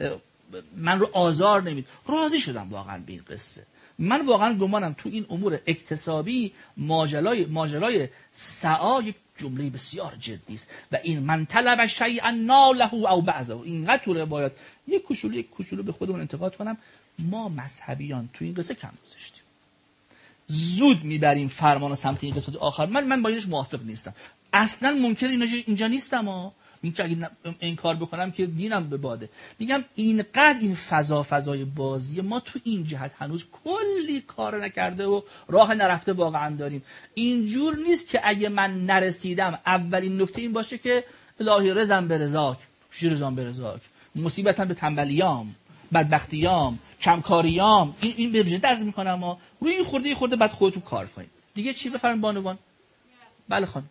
من رو آزار نمید، راضی شدم واقعا به این قصه. من واقعا گمانم تو این امور اکتسابی ماجرای ماجرای سعا یک جمله بسیار جدی است و این من طلب شیئا ناله او بعضه. اینقدر تو روایات یک کوچولو یک کوچولو به خودمون انتقاد کنم، ما مذهبیان تو این قصه کم گذاشتیم، زود میبریم فرمان سمت این قسمت آخر. من من با اینش موافق نیستم. اصلا ممکنه اینجا اینجا نیستم ها، میگم اگه این کار بکنم که دینم به باده. میگم اینقدر این فضا فضای بازی ما تو این جهت هنوز کلی کار نکرده و راه نرفته واقعا داریم. اینجور نیست که اگه من نرسیدم اولین نکته این باشه که الهی رزم به رضاک، چی رزام به رضاک، مصیبتم به تنبلیام، بدبختیام، کمکاریام، این این به وجه درز میکنم. ما روی این خورده خورده بعد خودتون کار کنید دیگه. چی بفرمایید بانوان؟ بله خانم.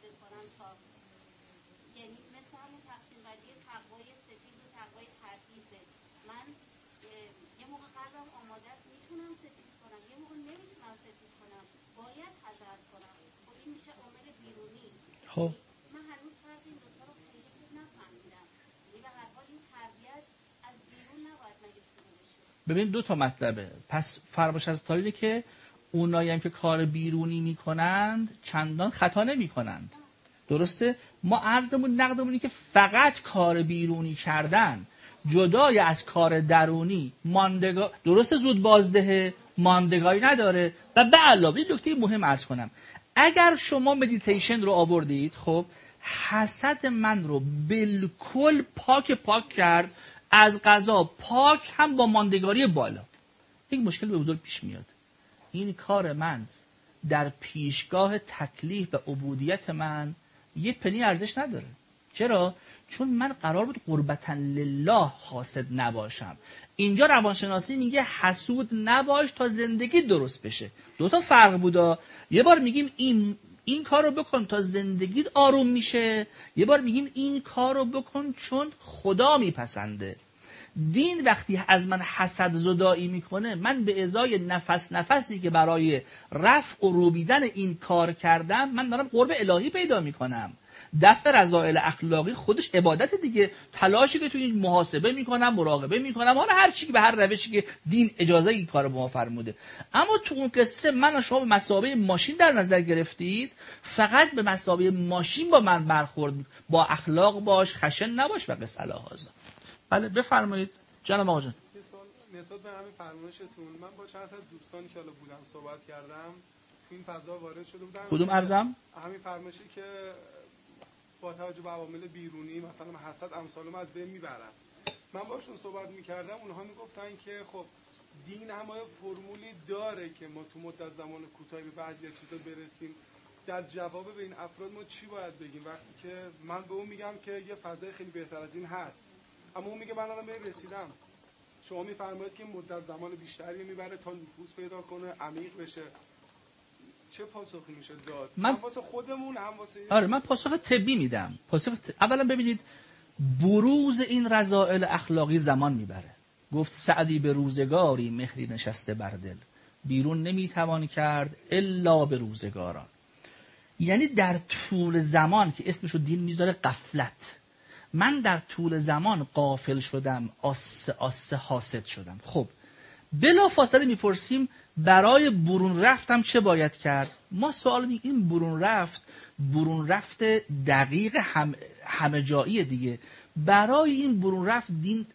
یعنی مثل همون تقسیم بندی تقوای سفید و تقوای ترفیع من یه موقع قلبم آماده است میتونم ستیز کنم، یه موقع نمیتونم ستیز کنم، باید حذر کنم. خب این میشه عامل بیرونی. خب من هنوز فرق این دوتا رو خیلی خوب نفهمیدم. یعنی به هر حال این تربیت از بیرون نباید مگه شروع بشه؟ ببین دو تا مطلبه. پس فرمایش از تالیده که اونایی هم که کار بیرونی میکنند چندان خطا نمیکنند. درسته؟ ما عرضمون نقدمون اینه که فقط کار بیرونی کردن جدای از کار درونی ماندگار، درسته زود بازده ماندگاری نداره. و به علاوه نکته مهم عرض کنم، اگر شما مدیتیشن رو آوردید، خب حسد من رو بالکل پاک پاک کرد، از قضا پاک هم با ماندگاری بالا. یک مشکل به بزرگ پیش میاد. این کار من در پیشگاه تکلیف و عبودیت من یه پنی ارزش نداره. چرا؟ چون من قرار بود قربتا لله حاسد نباشم. اینجا روانشناسی میگه حسود نباش تا زندگی درست بشه. دو تا فرق بودا. یه بار میگیم این این کار رو بکن تا زندگیت آروم میشه، یه بار میگیم این کار رو بکن چون خدا میپسنده. دین وقتی از من حسد زدایی میکنه، من به ازای نفس نفسی که برای رفع و روبیدن این کار کردم، من دارم قرب الهی پیدا میکنم. دفع رذائل اخلاقی خودش عبادت دیگه. تلاشی که تو این محاسبه میکنم، مراقبه میکنم، حالا هر چی که به هر روشی که دین اجازه این کارو به ما فرموده. اما تو اون قصه من و شما به مثابه ماشین در نظر گرفتید، فقط به مثابه ماشین با من برخورد، با اخلاق باش، خشن نباش و قصه الهازا. بله بفرمایید جناب آقا جان. نسبت به همین فرمایشتون، من با چند تا دوستانی که حالا بودم صحبت کردم، تو این فضا وارد شده بودم. کدوم ارزم؟ همین فرمایشی که با توجه به عوامل بیرونی مثلا حسد امثالم از بین میبرن. من باشون صحبت میکردم، اونها میگفتن که خب دین هم فرمولی داره که ما تو مدت زمان کوتاهی به بعضی چیزا برسیم. در جواب به این افراد ما چی باید بگیم وقتی که من به اون میگم که یه فضای خیلی بهتر از این هست، اما اون میگه من الان به رسیدم. شما میفرمایید که مدت زمان بیشتری میبره تا نفوذ پیدا کنه، عمیق بشه. چه پاسخی میشه داد؟ من هم واسه خودمون هم واسه آره من پاسخ طبی میدم. پاسخ ت... اولا ببینید بروز این رذائل اخلاقی زمان میبره. گفت سعدی به روزگاری مهری نشسته بر دل، بیرون نمیتوان کرد الا به روزگاران. یعنی در طول زمان که اسمشو دین میذاره غفلت، من در طول زمان غافل شدم، آسه آسه حاسد شدم. خب بلا فاصله میپرسیم برای برون رفتم چه باید کرد؟ ما سوال میگیم این برون رفت برون رفت دقیق هم همه جایی دیگه. برای این برون رفت دین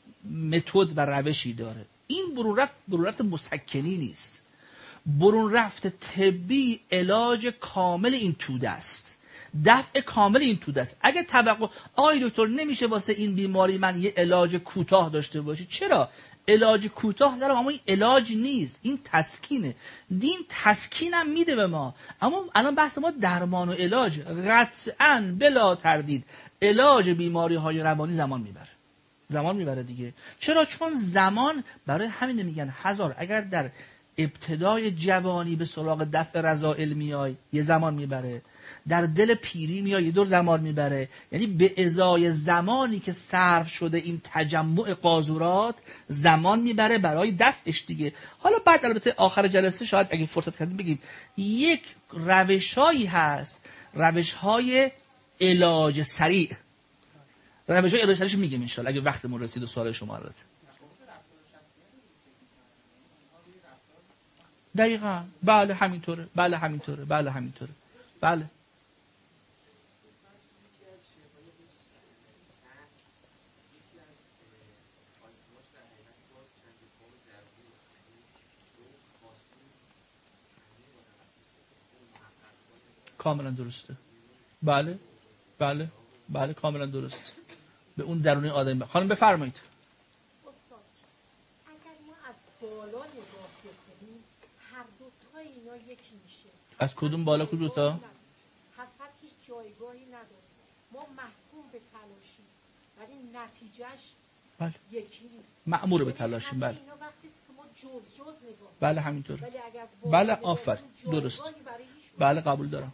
متد و روشی داره. این برون رفت برون رفت مسکنی نیست. برون رفت طبی علاج کامل این توده است، دفع کامل این توده است. اگه توقع آقای دکتر نمیشه واسه این بیماری من یه علاج کوتاه داشته باشی؟ چرا؟ علاج کوتاه دارم اما این علاج نیست، این تسکینه. دین تسکینم میده به ما، اما الان بحث ما درمان و علاج. قطعاً بلا تردید علاج بیماری های روانی زمان میبره، زمان میبره دیگه. چرا؟ چون زمان برای همین میگن هزار اگر در ابتدای جوانی به سراغ دفع رذائل میای یه زمان میبره، در دل پیری میای یه دور زمان میبره. یعنی به ازای زمانی که صرف شده این تجمع قاذورات زمان میبره برای دفعش دیگه. حالا بعد البته آخر جلسه شاید اگه فرصت کردیم بگیم یک روشایی هست، روشهای علاج سریع. روشهای علاج سریعش میگیم ان شاء الله اگه وقتمون رسید و سوال شما البته. دقیقاً بله همینطوره، بله همینطوره، بله همینطوره، بله. کاملا درسته. بله بله بله کاملا درست. به اون درونی آدم ب... خانم بفرمایید. استاد اگر ما از بالا نگاه کنیم هر دو تا اینا یکی میشه. از کدوم بالا کدوم دو تا؟ حسد هیچ جایگاهی نداره. ما محکوم به تلاشیم ولی نتیجهش بله یکی نیست. مأمور به تلاشیم. بله اینا وقتی که ما جز جز نگاه بله همینطوره. ولی اگر از بله آفر درست. بله قبول دارم.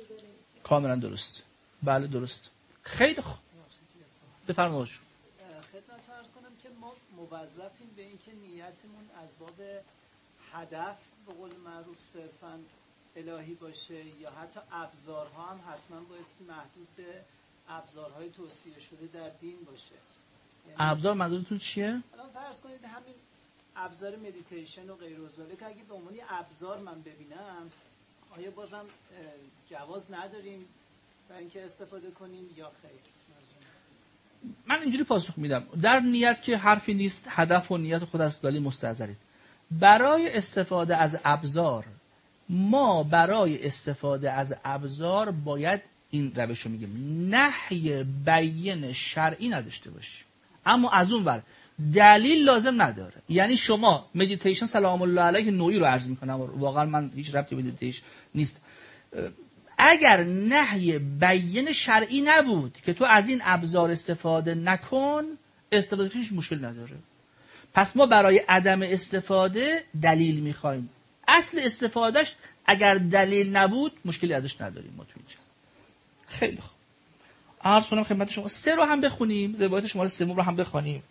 کاملا درست. بله درست. خیلی خوب. بفرمایید. خیلی خدمت عرض کنم که ما موظفیم به این که نیتمون از باب هدف به قول معروف صرفاً الهی باشه یا حتی ابزارها هم حتما بایستی محدود به ابزارهای توصیه شده در دین باشه. یعنی ابزار منظورتون چیه؟ الان فرض کنید همین ابزار مدیتیشن و غیر و ذالک اگه به عنوان ابزار من ببینم آیا بازم جواز نداریم برای اینکه استفاده کنیم یا خیر؟ من اینجوری پاسخ میدم، در نیت که حرفی نیست، هدف و نیت خود از دالی مستحضرید. برای استفاده از ابزار، ما برای استفاده از ابزار باید این روش رو میگیم نهی بیان شرعی نداشته باشیم، اما از اون ور دلیل لازم نداره. یعنی شما مدیتیشن سلام الله علیه نوعی رو عرض میکنم، واقعا من هیچ ربطی به مدیتیشن نیست، اگر نهی بیان شرعی نبود که تو از این ابزار استفاده نکن، استفاده هیچ مشکل نداره. پس ما برای عدم استفاده دلیل میخوایم. اصل استفادهش اگر دلیل نبود مشکلی ازش نداریم ما تو اینجا. خیلی خوب، عرض کنم خدمت شما سه رو هم بخونیم، روایت شماره سوم رو هم بخونیم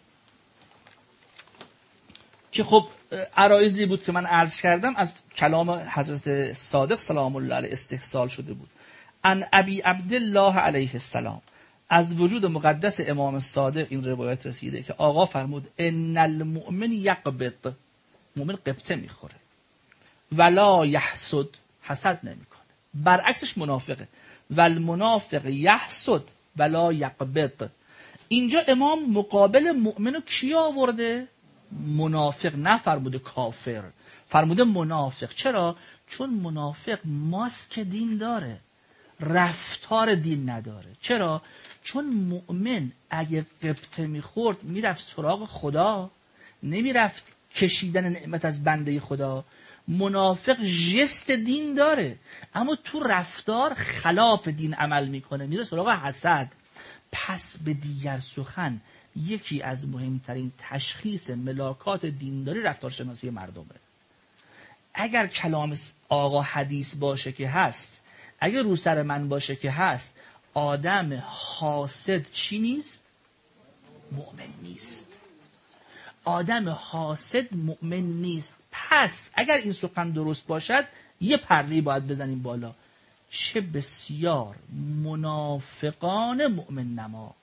که خب عرایضی بود که من عرض کردم از کلام حضرت صادق سلام الله علیه استحصال شده بود. ان ابی عبدالله علیه السلام، از وجود مقدس امام صادق این روایت رسیده که آقا فرمود ان المؤمن یقبض، مؤمن قبطه میخوره، ولا یحسد، حسد نمیکنه. برعکسش منافقه، والمنافق یحسد ولا یقبض. اینجا امام مقابل مؤمن رو کی آورده؟ منافق، نفرموده کافر، فرموده منافق. چرا؟ چون منافق ماسک دین داره، رفتار دین نداره. چرا؟ چون مؤمن اگه قبطه میخورد میرفت سراغ خدا، نمیرفت کشیدن نعمت از بنده خدا. منافق ژست دین داره اما تو رفتار خلاف دین عمل میکنه، میره سراغ حسد. پس به دیگر سخن یکی از مهمترین تشخیص ملاکات دینداری رفتارشناسی مردمه. اگر کلام آقا حدیث باشه که هست، اگر رو سر من باشه که هست، آدم حاسد چی نیست؟ مؤمن نیست. آدم حاسد مؤمن نیست. پس اگر این سخن درست باشد یه پرده باید بزنیم بالا، چه بسیار منافقان مؤمن نما،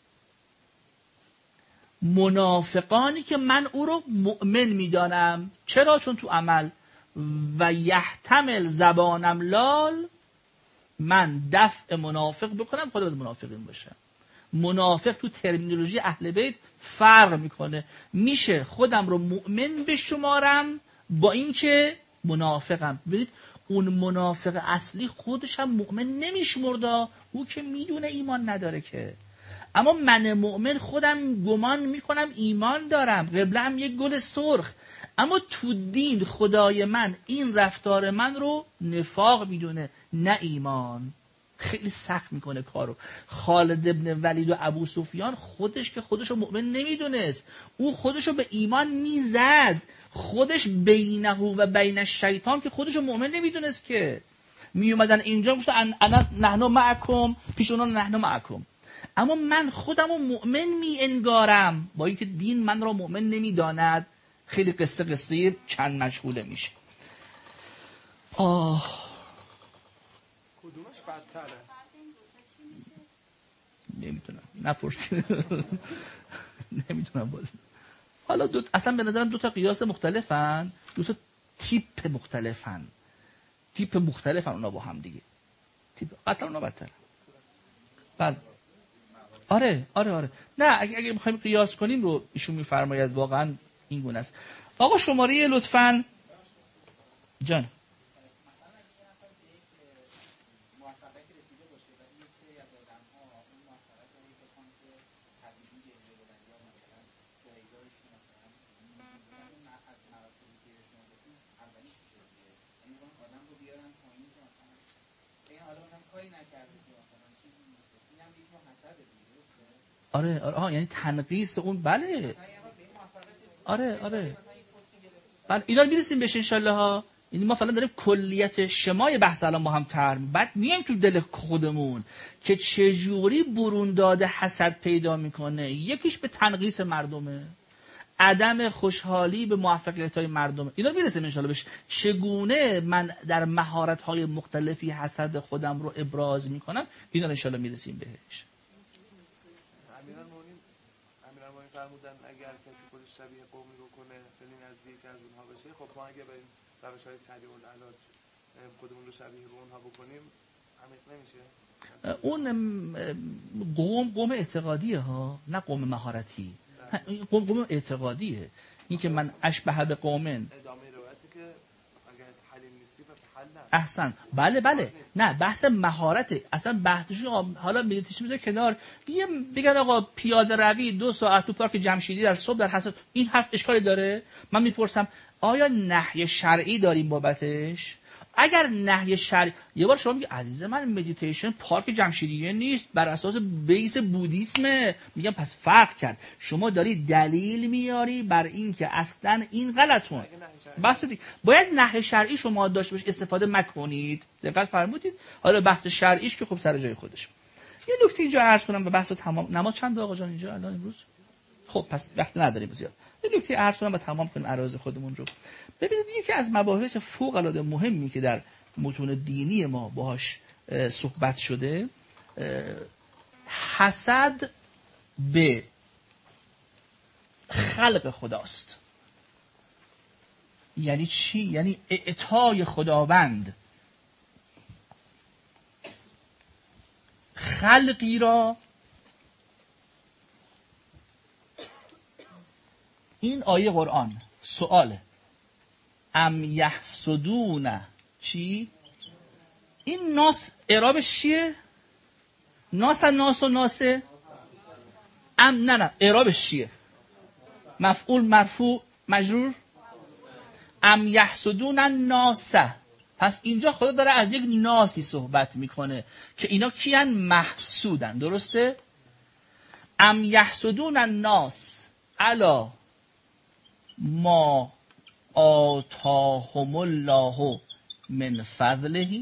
منافقانی که من او رو مؤمن میدانم. چرا؟ چون تو عمل و یحتمل زبانم لال، من دفع منافق بکنم خدا از منافقین باشم. منافق تو ترمینولوژی اهل بیت فرق میکنه، میشه خودم رو مؤمن بشمارم با اینکه منافقم. ببینید اون منافق اصلی خودش هم مؤمن نمیشمرده، او که میدونه ایمان نداره که. اما من مؤمن خودم گمان میکنم ایمان دارم، قبله هم یک گل سرخ، اما تو دین خدای من این رفتار من رو نفاق میدونه نه ایمان. خیلی سخت میکنه کارو. خالد ابن ولید و ابو سفیان خودش که خودشو مؤمن نمیدونست، او خودشو به ایمان میزد، خودش بینه و بین الشیطان که خودشو مؤمن نمیدونست که. میومدن اینجا گفتن انا نحن معکم، پیش اونا نحن معکم. اما من خودم رو مؤمن می انگارم با اینکه دین من را مؤمن نمیداند. خیلی قصه قصه چند مشغوله میشه. آه کدومش بدتره؟ نمیدونم، نپرسید. نمیدونم باز. حالا دو اصلا به نظرم دو تا قیاس مختلفن، دو تا تیپ مختلفن، تیپ مختلفن اونا با هم دیگه. تیپ قطعا اونا بدتره. بله آره آره آره نه اگه اگه میخوایم قیاس کنیم رو ایشون میفرماید واقعا این گونه است. آقا شماره لطفاً جان. آره آره آه یعنی تنقیص اون. بله آره آره بله اینا رو میرسیم بهش ان شاء الله ها. یعنی ما فعلا داریم کلیت شمای بحث الان با هم ترم، بعد میایم تو دل خودمون که چجوری برون داده حسد پیدا میکنه. یکیش به تنقیص مردمه، عدم خوشحالی به موفقیت‌های مردم. اینا میرسیم ان شاءالله بهش، چگونه من در مهارت‌های مختلفی حسد خودم رو ابراز میکنم. اینا ان شاءالله میرسیم بهش. امیرالمومنین امیرالمومنین فرمودن اگر کسی خودش شبیه قومی رو کنه خیلی نزدیک از اونها بشه، خب ما اگه بریم روش‌های سریع العلاج خودمون رو شبیه به اونها بکنیم عمیق نمیشه؟ اون قوم قوم اعتقادیه ها، نه قوم مهارتی. قوم قوم اعتقادیه. این که من اشبه به قومن ادامه روایتی که اگر حلیم نیستی پس حل نه. احسن. بله بله، نه بحث مهارته. اصلا بحثشون حالا مدیتیشن میذاره کنار، بگن آقا پیاده روی دو ساعت تو پارک جمشیدی در صبح در حسد، این حرف اشکالی داره؟ من میپرسم آیا نهی شرعی داریم بابتش؟ اگر نهی شرعی، یه بار شما میگی عزیز من مدیتیشن پارک جمشیدیه نیست، بر اساس بیس بودیسمه، میگم پس فرق کرد. شما داری دلیل میاری بر این که اصلا این غلطون. بحث دیگه باید نهی شرعی شما داشته باش، استفاده مکنید. دقت فرمودید؟ حالا بحث شرعیش که خب سر جای خودش. یه نکته اینجا عرض کنم و بحثو تمام. نماز چند آقا جان اینجا الان امروز؟ خب پس وقت نداریم زیاد. یه نکته عرض کنم و تمام کنیم عراض خودمون رو. ببینید یکی از مباحث فوق العاده مهمی که در متون دینی ما باهاش صحبت شده، حسد به خلق خداست. یعنی چی؟ یعنی اعطای خداوند خلقی را. این آیه قرآن سؤاله، ام یحسدون چی؟ این ناس اعرابش چیه؟ ناس ناس و ناسه ام نه نه اعرابش چیه؟ مفعول مرفوع مجرور. ام یحسدون ناسه. پس اینجا خدا داره از یک ناسی صحبت میکنه که اینا کیان؟ محسودن. درسته؟ ام یحسدون الناس علی ما آتاهم الله من فضله.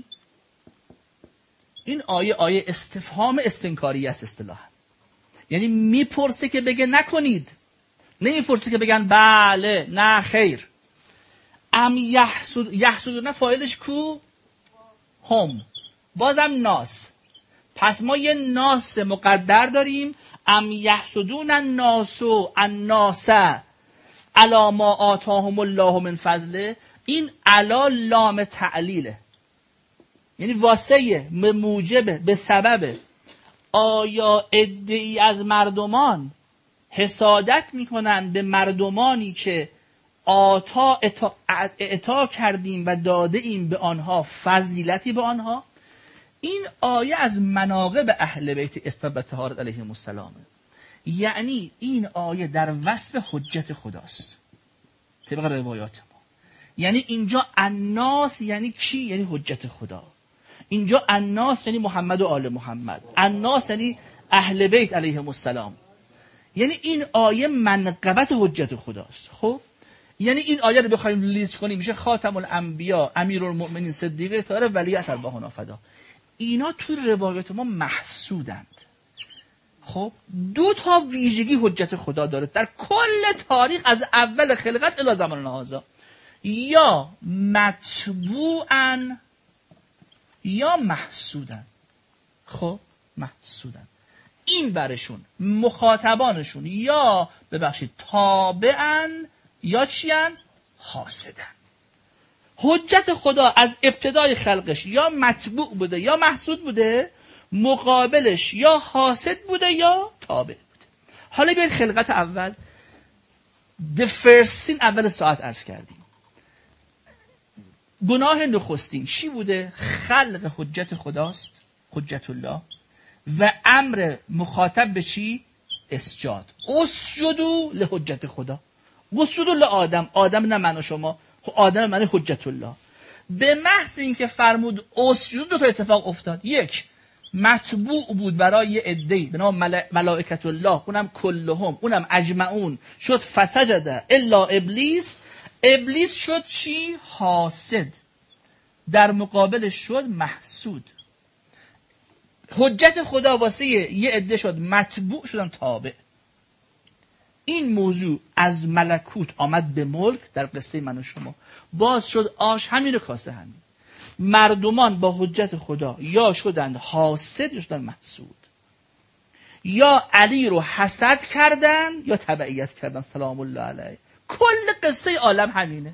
این آیه آیه استفهام استنکاری است اصطلاحا، یعنی میپرسه که بگه نکنید، نمیپرسه که بگن بله نه خیر. ام یحسد یحسدون فاعلش کو؟ هم. بازم ناس. پس ما یه ناس مقدر داریم، ام یحسدون الناس الناس علی ما آتاهم الله من فضله. این علا لام تعلیله، یعنی واسه موجبه به سببه. آیا عده‌ای از مردمان حسادت میکنن به مردمانی که آتا اعطا کردیم و داده ایم به آنها فضیلتی به آنها؟ این آیه از مناقب اهل بیت اسمت و طهارت علیهم السلام، یعنی این آیه در وصف حجت خداست طبق روایات ما. یعنی اینجا الناس یعنی کی؟ یعنی حجت خدا. اینجا الناس یعنی محمد و آل محمد، الناس یعنی اهل بیت علیهم السلام. یعنی این آیه منقبت حجت خداست. خب یعنی این آیه رو بخوایم لیست کنیم میشه خاتم الانبیا، امیرالمؤمنین، صدیقه طاهره، ولی اثر الله نافدا. اینا تو روایات ما محسودند. خب دو تا ویژگی حجت خدا داره در کل تاریخ از اول خلقت الی زمان هذا، یا متبوعن یا محسودن. خب محسودن این برشون مخاطبانشون یا ببخشید تابعن یا چیان؟ حاسدن. حجت خدا از ابتدای خلقش یا متبوع بوده یا محسود بوده، مقابلش یا حاسد بوده یا تابع بوده. حالا بیاید خلقت اول، the first sin، اول ساعت عرض کردیم. گناه نخستین چی بوده؟ خلق حجت خداست، حجت الله، و امر مخاطب به چی؟ اسجاد. اسجدوا لحجت خدا، اسجدوا لآدم. آدم نه من و شما، آدم من حجت الله. به محض اینکه فرمود اسجد، دو تا اتفاق افتاد. یک، مطبوع بود برای عده‌ای به نام ملائکت الله، اونم کلهم، اونم اجمعون، شد فسجد الا ابلیس. ابلیس شد چی؟ حاسد. در مقابلش شد محسود. حجت خدا واسه یه عده شد متبوع، شدن تابع. این موضوع از ملکوت آمد به ملک در قصه من و شما. باز شد آش همین رو کاسه همین. مردمان با حجت خدا یا شدن حاسد یا شدن محسود، یا علی رو حسد کردن یا تبعیت کردن سلام الله علیه. کل قصه عالم همینه.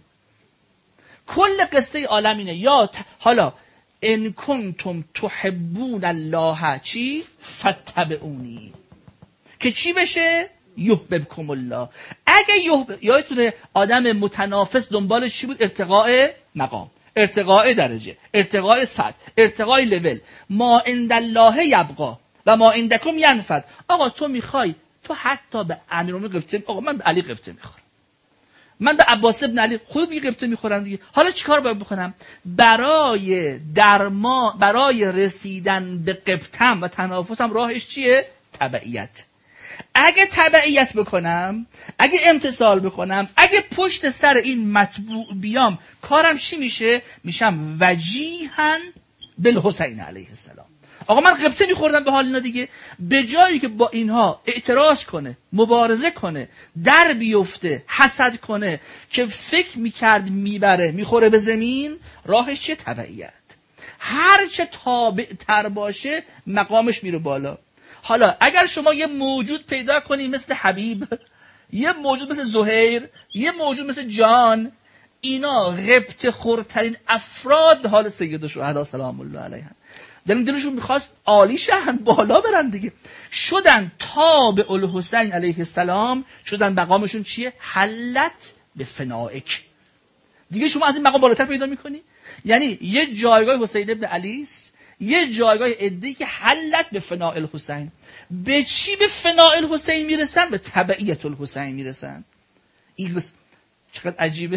کل قصه عالم اینه. یا ت... حالا ان کنتم تحبون الله چی؟ فتبعونی. که چی بشه؟ یحببکم الله. اگه یحبب، یادتونه آدم متنافس دنبالش چی بود؟ ارتقاء مقام، ارتقاء درجه، ارتقاء سطح، ارتقاء لول. ما عند الله یبقا و ما عندکم ینفد. آقا تو میخوای تو حتی به امیرالمومنین قبطه، آقا من به علی قبطه میخورم، من به عباس ابن علی خود میگه قبطه میخورم دیگه. حالا چیکار باید بکنم؟ برای درما برای رسیدن به قبطم و تنافسم راهش چیه؟ تبعیت. اگه تبعیت بکنم، اگه امتثال بکنم، اگه پشت سر این متبوع بیام، کارم چی میشه؟ میشم وجیها بالحسین علیه السلام. آقا من قبطه میخوردم به حال اینا دیگه. به جایی که با اینها اعتراض کنه، مبارزه کنه، در بیفته، حسد کنه که فکر میکرد میبره میخوره به زمین، راهش چه؟ تبعیت. هر چه تابع تر باشه مقامش میره بالا. حالا اگر شما یه موجود پیدا کنی مثل حبیب، یه موجود مثل زهیر، یه موجود مثل جان، اینا غبطه خورترین افراد به حال سید الشهدا سلام الله علیه، دلم دلشون میخواست عالی شهن، بالا برن دیگه. شدن تابع الحسین علیه السلام، شدن مقامشون چیه؟ حلت به فنائک. دیگه شما از این مقام بالاتر پیدا میکنی؟ یعنی یه جایگاه حسین ابن علی است، یه جایگاه عده‌ای که حلت به فناء الحسین. به چی به فناء الحسین میرسن؟ به تبعیت الحسین میرسن. این بس چقدر عجیبه.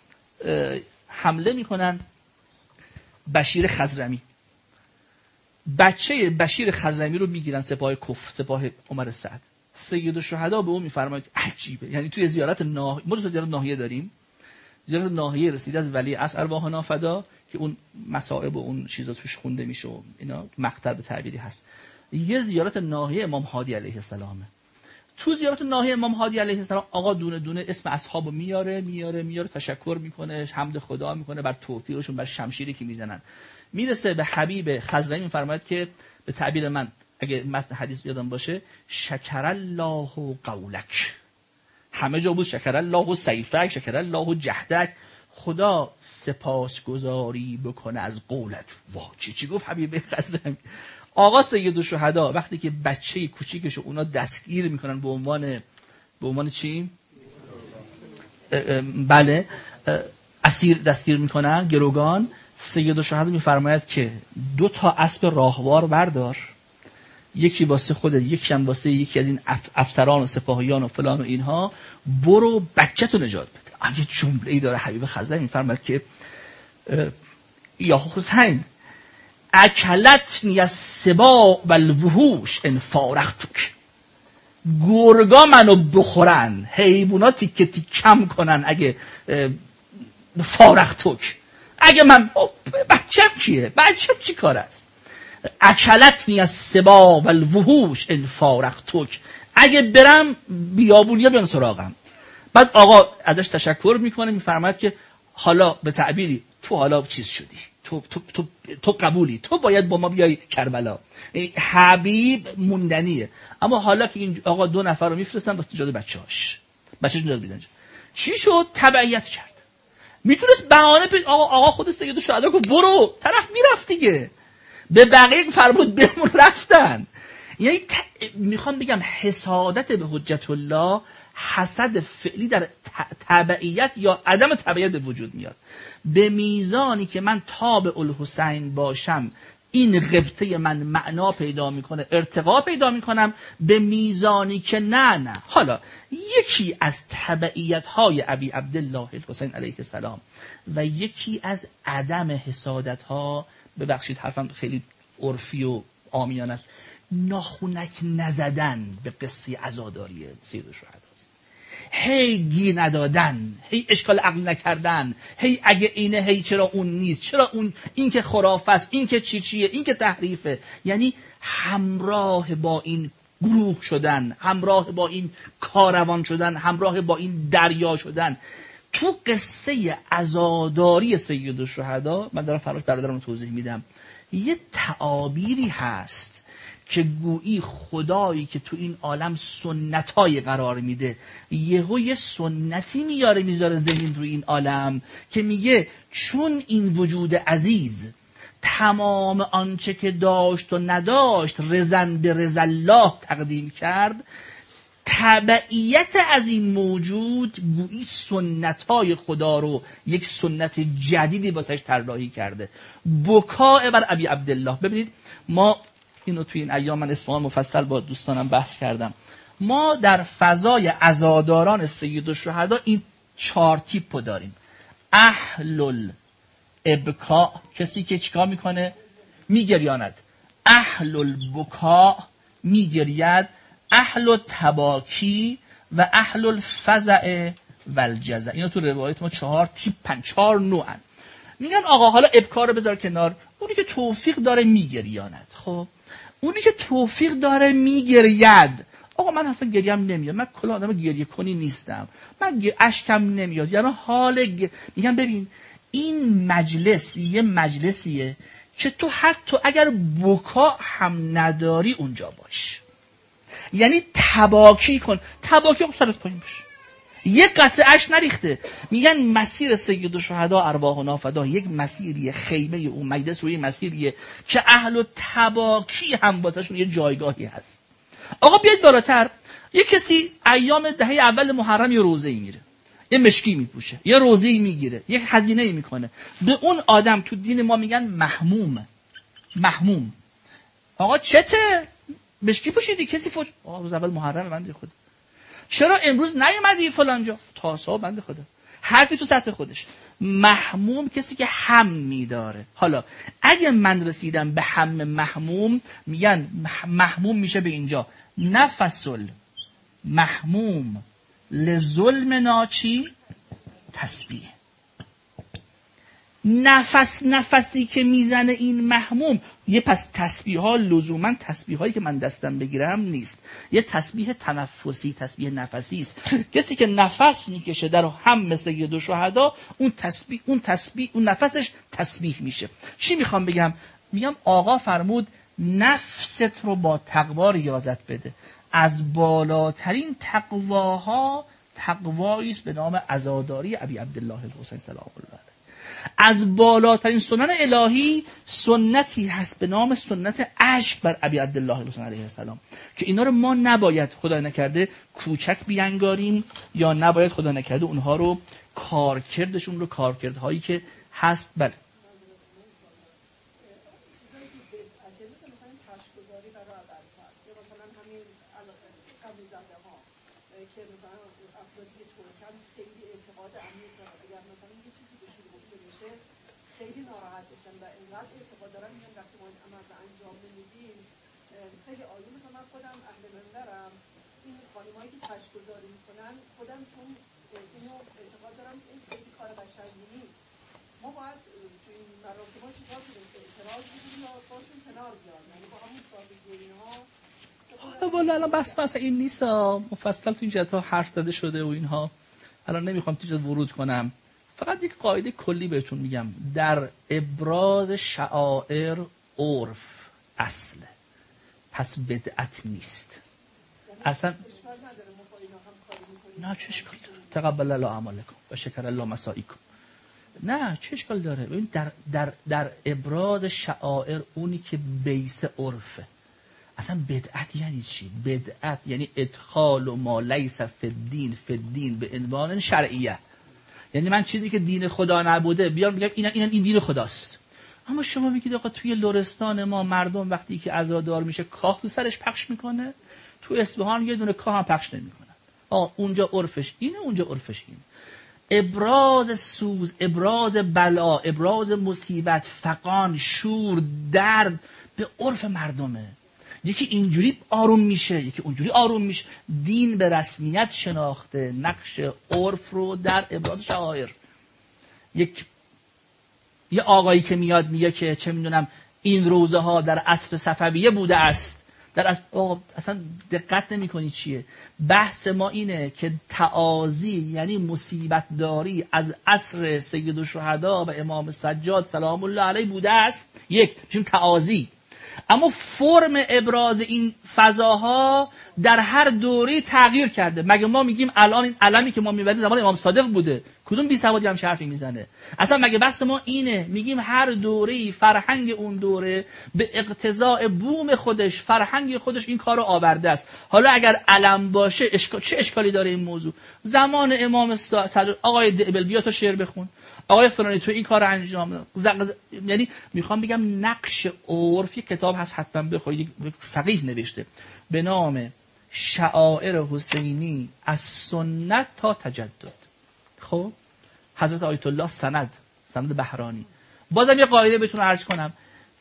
حمله میکنن بشیر خضرمی، بچه بشیر خضرمی رو میگیرن سپاه کف، سپاه عمر سعد. سید الشهدا به اون میفرماید عجیبه. یعنی توی زیارت ناحیه، ما زیارت ناحیه داریم، زیارت ناحیه رسیده از ولی عصر ارواحنا فدا که اون مصائب و اون چیزا توش خونده میشه و اینا مقطع به تعبیری هست. یه زیارت ناحیه امام هادی علیه السلامه. تو زیارت ناحیه امام هادی علیه السلام آقا دونه دونه اسم اصحابو میاره میاره میاره تشکر میکنه، حمد خدا میکنه بر توفیقشون، بر شمشیری که میزنن. میرسه به حبیب خضرمی میفرماید که به تعبیر من اگه متن حدیث یادم باشه، شکر الله قولک. همه جا بود شکر الله سیفک، شکر الله جهدک. خدا سپاسگزاری بکنه از قولت. واه چی چی گفت حبیب خضرمی. آقا سید الشهدا وقتی که بچه کوچیکشو اونا دستگیر میکنن به عنوان به عنوان چی؟ بله اسیر دستگیر میکنن، گروگان. سید الشهدا میفرماید که دو تا اسب راهوار بردار، یکی واسه خودت، یکی هم واسه یکی از این افسران و سپاهیان و فلان و اینها، برو بچه‌تو نجات بده. اگه جمله‌ای داره حبیب خضرمی میفرماید که یا حسین اکلتنی السباع والوحوش ان فارقتک. گرگا منو بخورن، حیوانات تیکه تیکم کنن اگه فارقتک. اگه من بچه‌م کیه؟ بچه‌م چی کار است؟ اکلتنی السباع والوحوش ان فارقتک. اگه برم بیابونیا بیان سراغم. بعد آقا ازش تشکر میکنه، میفرماید که حالا به تعبیری تو حالا چیز شدی، تو تو تو تو قبولی، تو باید با ما بیای کربلا. حبیب موندنیه. اما حالا که این آقا دو نفر رو میفرستن واسه جاده بچه‌هاش، بچه‌ش نجات میدن. چی شد؟ تبعیت کرد. میتونست بهانه پی... آقا آقا خود سید الشهدا گفت برو، طرف میرفت دیگه. به بقیه فرمود بمون، رفتن. یعنی ت... میخوام بگم حسادت به حجت الله، حسد فعلی در تبعیت یا عدم تبعیت به وجود میاد. به میزانی که من تابع الحسین باشم، این غبطه من معنا پیدا میکنه، ارتقا پیدا میکنم. به میزانی که نه نه. حالا یکی از تبعیت های ابی عبدالله الحسین علیه السلام و یکی از عدم حسادت ها، ببخشید حرفم خیلی عرفی و عامیانه است، ناخونک نزدن به قصه عزاداری سید الشهدا است. هی گیر ندادن، هی اشکال عقل نکردن، هی اگه اینه هی چرا اون نیست، چرا اون این که خرافه است، این که چی چیه، این که تحریفه. یعنی همراه با این گروه شدن، همراه با این کاروان شدن، همراه با این دریا شدن. تو قصه عزاداری سید الشهدا، من دارم فراش برادرم توضیح میدم، یه تعابیری هست که گویی خدایی که تو این عالم سنتای قرار میده یهو یه سنتی میاره میذاره زمین روی این عالم که میگه چون این وجود عزیز تمام آنچه که داشت و نداشت رزن به رضا الله تقدیم کرد، تبعیت از این موجود گویی سنت‌های خدا رو یک سنت جدیدی واسش طراحی کرده. بکاء بر ابی عبدالله. ببینید ما اینو توی این ایام من اصفهان مفصل با دوستانم بحث کردم. ما در فضای عزاداران سید الشهدا این چهار تیپو داریم. اهل الابکاء، کسی که چیکار میکنه؟ میگریاند. اهل البکاء، میگرید. اهل التباکی و اهل الفزع و الجزع. اینا تو روایت ما چهار تیپ پنج چهار نوعن. میگن آقا حالا ابکار رو بذار کنار، اونی که توفیق داره میگریاند. خب اونی که توفیق داره میگرید، آقا من اصلا گریم نمیاد، من کلا آدم گریه کنی نیستم، من اشکم نمیاد، یعنی حال گ... میگن ببین این مجلس یه مجلسیه که تو حتی اگر بکا هم نداری اونجا باش، یعنی تباکی کن. تباکی خب سرت پایین بشه، یک قطره اش نریخته. میگن مسیر سید الشهدا ارواحنا فدا یک مسیریه، خیمه اون مجلس روی مسیریه که اهل تباکی هم واسهشون یه جایگاهی هست. آقا بیاید بالاتر، یه کسی ایام دهه اول محرم یه روزه‌ای میره، یه مشکی میپوشه، یه روزه‌ای میگیره، یه هزینه‌ای میکنه. به اون آدم تو دین ما میگن محموم. محموم. آقا چته؟ مشکی پوشیدی، کسی فوش. آقا روز اول محرم بنده خدا، چرا امروز نیومدی فلان جا؟ تاسا بنده خدا، حرفی تو سطح خودش. محموم کسی که هم میداره. حالا اگه من رسیدم به هم محموم، میگن محموم میشه به اینجا نفسل محموم لظلم ناچی تسبیح. نفس نفسی که میزنه این محموم، یه پس تسبیح ها لزوما تسبیح هایی که من دستم بگیرم نیست، یه تسبیح تنفسی، تسبیح نفسی است. کسی که نفس میکشه در هم سید الشهدا، اون تسبیح اون تسبیح اون نفسش تسبیح میشه. چی میخوام بگم؟ میگم آقا فرمود نفست رو با تقوا ریاضت بده. از بالاترین تقواها تقوایی است به نام عزاداری ابی عبدالله الحسین سلام الله علیه. از بالاترین سنن الهی سنتی هست به نام سنت اشک بر ابی عبدالله الحسین علیه السلام که اینا رو ما نباید خدا نکرده کوچک بیانگاریم، یا نباید خدا نکرده اونها رو کارکردشون رو کارکردهایی که هست. بله خیلی ناراحت بشن و اینقدر اعتقاد دارم میگن وقتی ما این عمل رو انجام نمیدیم خیلی آیون. مثلا من خودم اهل منبرم، این خانمایی که تشکرگزاری میکنن خودم چون اینو اعتقاد دارم این خیلی کار قشنگی نیست. ما باید توی این مراسم ها چیکار کنیم که اعتراض بگیریم یا باشون کنار بیان، یعنی با همون سادگی اینها. والا الان بحث مثلا این نیست، مفصل تو این جهت‌ها حرف زده شده و اینها، الان نمیخوام تو جهت ورود کنم. فقط یک قاعده کلی بهتون میگم، در ابراز شعائر عرف اصله، پس بدعت نیست اصلا. نه چه اشکال داره؟ تقبل الله اعمالکم و شکر الله مساعیکم. نه چه اشکال داره؟ ببین در در در ابراز شعائر اونی که بیس عرفه، اصلا بدعت یعنی چی؟ بدعت یعنی ادخال و ما لیس فی الدین فی الدین به عنوان شرعیه. یعنی من چیزی که دین خدا نبوده بیام بگم این این این دین خداست. اما شما میگید آقا توی لرستان ما مردم وقتی که عزادار میشه کاه تو سرش پخش میکنه، تو اصفهان یه دونه کاه هم پخش نمیکنن. آقا اونجا عرفش اینه، اونجا عرفش اینه. ابراز سوز، ابراز بلا، ابراز مصیبت، فقان، شور، درد به عرف مردمه. یکی اینجوری آروم میشه، یکی اونجوری آروم میشه. دین به رسمیت شناخته نقش عرف رو در ابراز شعائر. یک یه آقایی که میاد میگه که چه میدونم این روزه ها در عصر صفویه بوده است، در اصل اصلا دقت نمی کنی چیه. بحث ما اینه که تعازی یعنی مصیبت داری از عصر سید الشهدا و امام سجاد سلام الله علیه بوده است، یک میشیم تعازی. اما فرم ابراز این فضاها در هر دوره تغییر کرده. مگه ما میگیم الان این علمی که ما میبریم زمان امام صادق بوده؟ کدوم بی سوادی هم حرفی میزنه؟ اصلا مگه بحث ما اینه؟ میگیم هر دوره‌ای فرهنگ اون دوره به اقتضاء بوم خودش، فرهنگ خودش این کارو آورده است. حالا اگر علم باشه اشکال... چه اشکالی داره این موضوع؟ زمان امام صادق آقای دبل بیا تو شعر بخون، آقای فلانی تو این کار انجام داد. یعنی میخوام بگم نقش عرف، یک کتاب هست حتما بخونید، فقیه نوشته به نام شعائر حسینی از سنت تا تجدد. خب حضرت آیت الله سند سند بهرانی. بازم یه قاعده بهتون عرض کنم،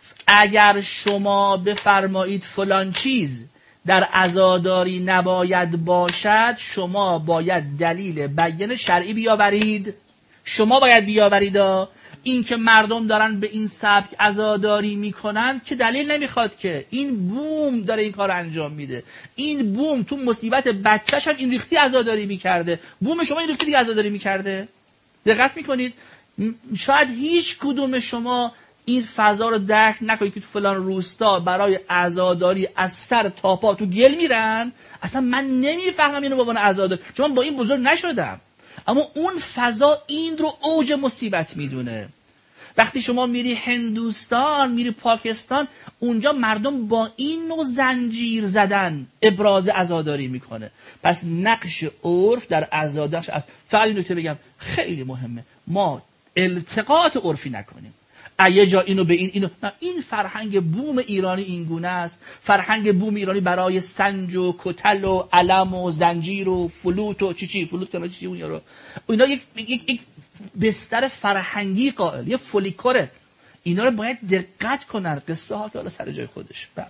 اگر شما بفرمایید فلان چیز در عزاداری نباید باشد، شما باید دلیل بیان شرعی بیاورید. شما باید بیاورید. این که مردم دارن به این سبک عزاداری میکنن که دلیل نمیخواد که این بوم داره این کار انجام میده. این بوم تو مصیبت بچه‌ش هم این ریختی عزاداری میکرده، بوم شما این ریختی دیگه عزاداری میکرده. دقت میکنید؟ شاید هیچ کدوم شما این فضا رو درک نکنید که تو فلان روستا برای عزاداری از سر تا پا تو گل میرن. اصلا من نمیفهمم اینو به عنوان عزاداری، چون با این بزرگ نشدم. اما اون فضا این رو اوج مصیبت میدونه. وقتی شما میری هندوستان، میری پاکستان، اونجا مردم با این نوع زنجیر زدن ابراز عزاداری میکنه. پس نقش عرف در عزاداری است. فقط این نکته بگم خیلی مهمه، ما التقاط عرفی نکنیم. یه جا اینو به این اینو نه. این فرهنگ بوم ایرانی این گونه است. فرهنگ بوم ایرانی برای سنج و کتل و علم و زنجیر و فلوت و چی چی فلوت کنه چی اون رو اینا یک یک یک بستر فرهنگی قائل، یه فولیکوره. اینا رو باید دقت کنن. قصه ها که حالا سر جای خودش. بله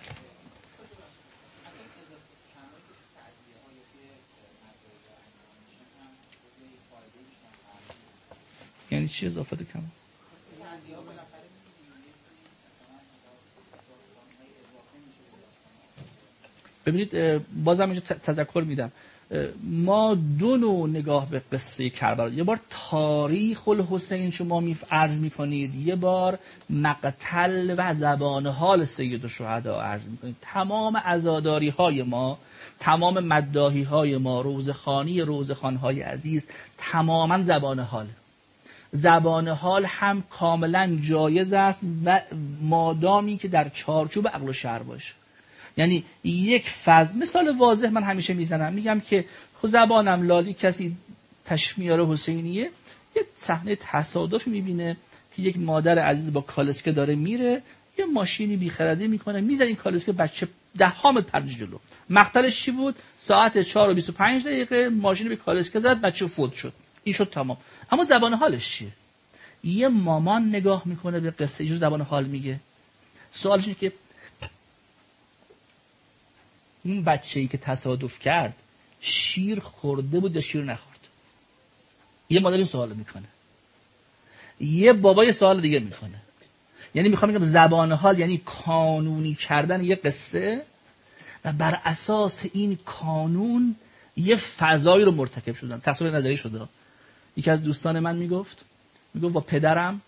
یعنی چی اضافه کم؟ ببینید بازم اینجا تذکر میدم، ما دو نوع نگاه به قصه کربلا. یه بار تاریخ الحسین شما می عرض میکنید، یه بار مقتل و زبان حال سید الشهدا عرض میکنید. تمام عزاداری های ما، تمام مداحی های ما، روزخوانی روزخوانهای عزیز، تماما زبان حال. زبان حال هم کاملا جایز است و مادامی که در چارچوب عقل و شرع باشه. یعنی یک فضل، مثال واضح من همیشه میزنم، میگم که خود زبانم لالی کسی تشمیار حسینیه، یه صحنه تصادفی میبینه که یک مادر عزیز با کالسکه داره میره، یه ماشینی بیخردی میکنه، میزنه این کالسکه، بچه ده هامت پرج جلو. مقتلش چی بود؟ ساعت چهار و بیست و پنج دقیقه ماشین به کالسکه زد، بچه فوت شد. این شد تمام. اما زبان حالش چیه؟ یه مامان نگاه میکنه به قصه، اینجور زبان حال میگه. سوالش اینه که اون بچه‌ای که تصادف کرد شیر خورده بود یا شیر نخورد؟ یه مادر این سوال میکنه، یه بابا یه سوال دیگه میکنه. یعنی میخوام بگم زبان حال یعنی کانونی کردن یه قصه و بر اساس این کانون یه فضایی رو مرتکب شدن. تصویر نظری شده. یکی از دوستان من میگفت میگفت با پدرم،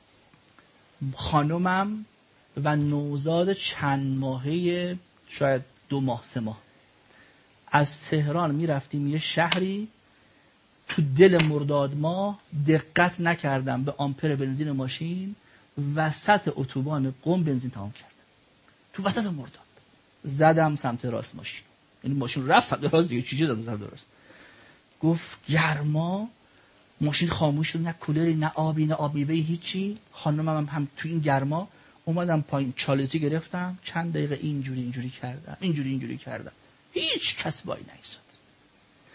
خانومم و نوزاد چند ماهه، شاید دو ماه سه ماه، از تهران میرفتیم یه شهری، تو دل مرداد ماه دقت نکردم به آمپر بنزین ماشین، وسط اتوبان قم بنزین تمام کرد. تو وسط مرداد زدم سمت راست ماشین، یعنی ماشین رفت سمت راست دیگه، چیزی داد سمت راست. گفت گرما، ماشین خاموش شد، نه کولری نه آبی نه آب میوه هیچی. خانمم هم, هم تو این گرما اومدم پایین، چالتی گرفتم، چند دقیقه اینجوری اینجوری کردم، اینجوری اینجوری کردم، هیچ کس وای نایستاد.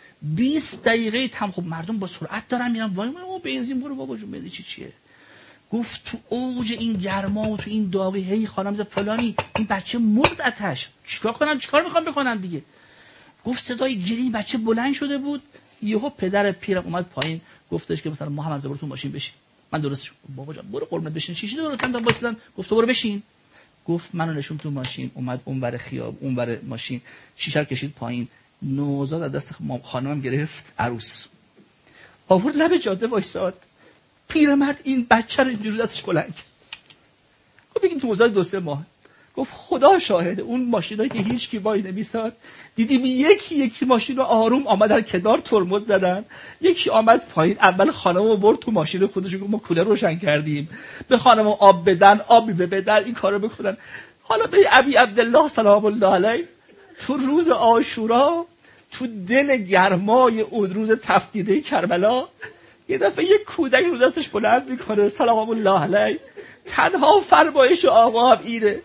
بیست دقیقه تام. خب مردم با سرعت دارن میرن، وای ما بنزین برو بابا جون بنزین چی چیه. گفت تو اوج این گرما و تو این داغی هی خانم زد فلانی این بچه مرد آتش، چیکار کنم چیکار میخوام بکنم دیگه. گفت صدای گیری این بچه بلند شده بود، یهو پدر پیرم اومد پایین گفتش که مثلا محمد زبر تو ماشین بشین. من درست بابا جان برو قربونت بشین، شیشه درست کردم واسلام. گفت برو بشین. گفت منو نشون تو ماشین، اومد اونور خیاب اونور ماشین شیشه رو کشید پایین، نوزاد از دست خانمم گرفت عروس آورد لب جاده وایساد. پیرمرد این بچه رو اینجوری دستش بلند کرد. گفت بگیم تو نوزاد دو سه ماه. گفت خدا شاهده اون ماشینایی که هیچ کی وای نمیساد دیدیم یکی یکی ماشین رو آروم آمدن کنار ترمز زدن، یکی آمد پایین اول خانمو برد تو ماشین خودش، گفت ما کولر روشن کردیم به خانمو آب بدن آبی بدن این کارو بکنن. حالا به ابی عبدالله سلام الله علیه تو روز عاشورا تو دل گرمای اون روز تفدیده کربلا یه دفعه یک کودک رو دستش بلند میکنه سلام الله علیه، تنها فرمایش آقا هم اینه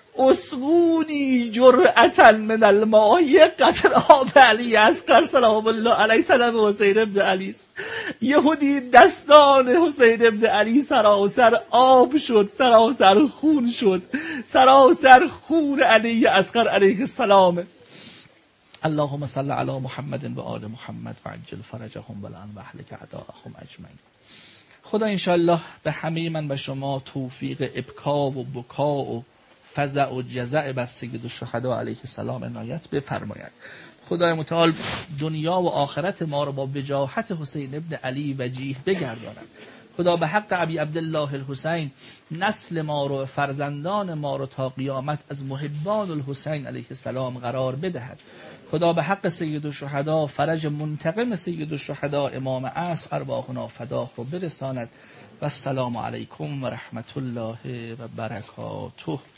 اسقونی جرعتا من الماء، یک قطر آب علی اصغر سلام الله علیه طلب حسین ابن علی. یهودی دستان حسین ابن علی سراسر آب شد، سراسر خون شد، سراسر خون علی اصغر علیه السلام. اللهم صل علی محمد و آل محمد و عجل فرجهم بلان و اهلک اعداءهم اجمعین. خدا انشاءالله به همه من و شما توفیق ابکا و بکا و فزع و جزع بر سید الشهدا علیه السلام عنایت بفرماید. خدای متعال دنیا و آخرت ما رو با وجاهت حسین ابن علی وجیه بگرداند. خدا به حق ابی عبدالله الحسین نسل ما رو فرزندان ما رو تا قیامت از محبان الحسین علیه السلام قرار بدهد. خدا به حق سید الشهدا فرج منتقم سید الشهدا امام عصر ارواحنا فداه رو برساند. و السلام علیکم و رحمت الله و برکاته.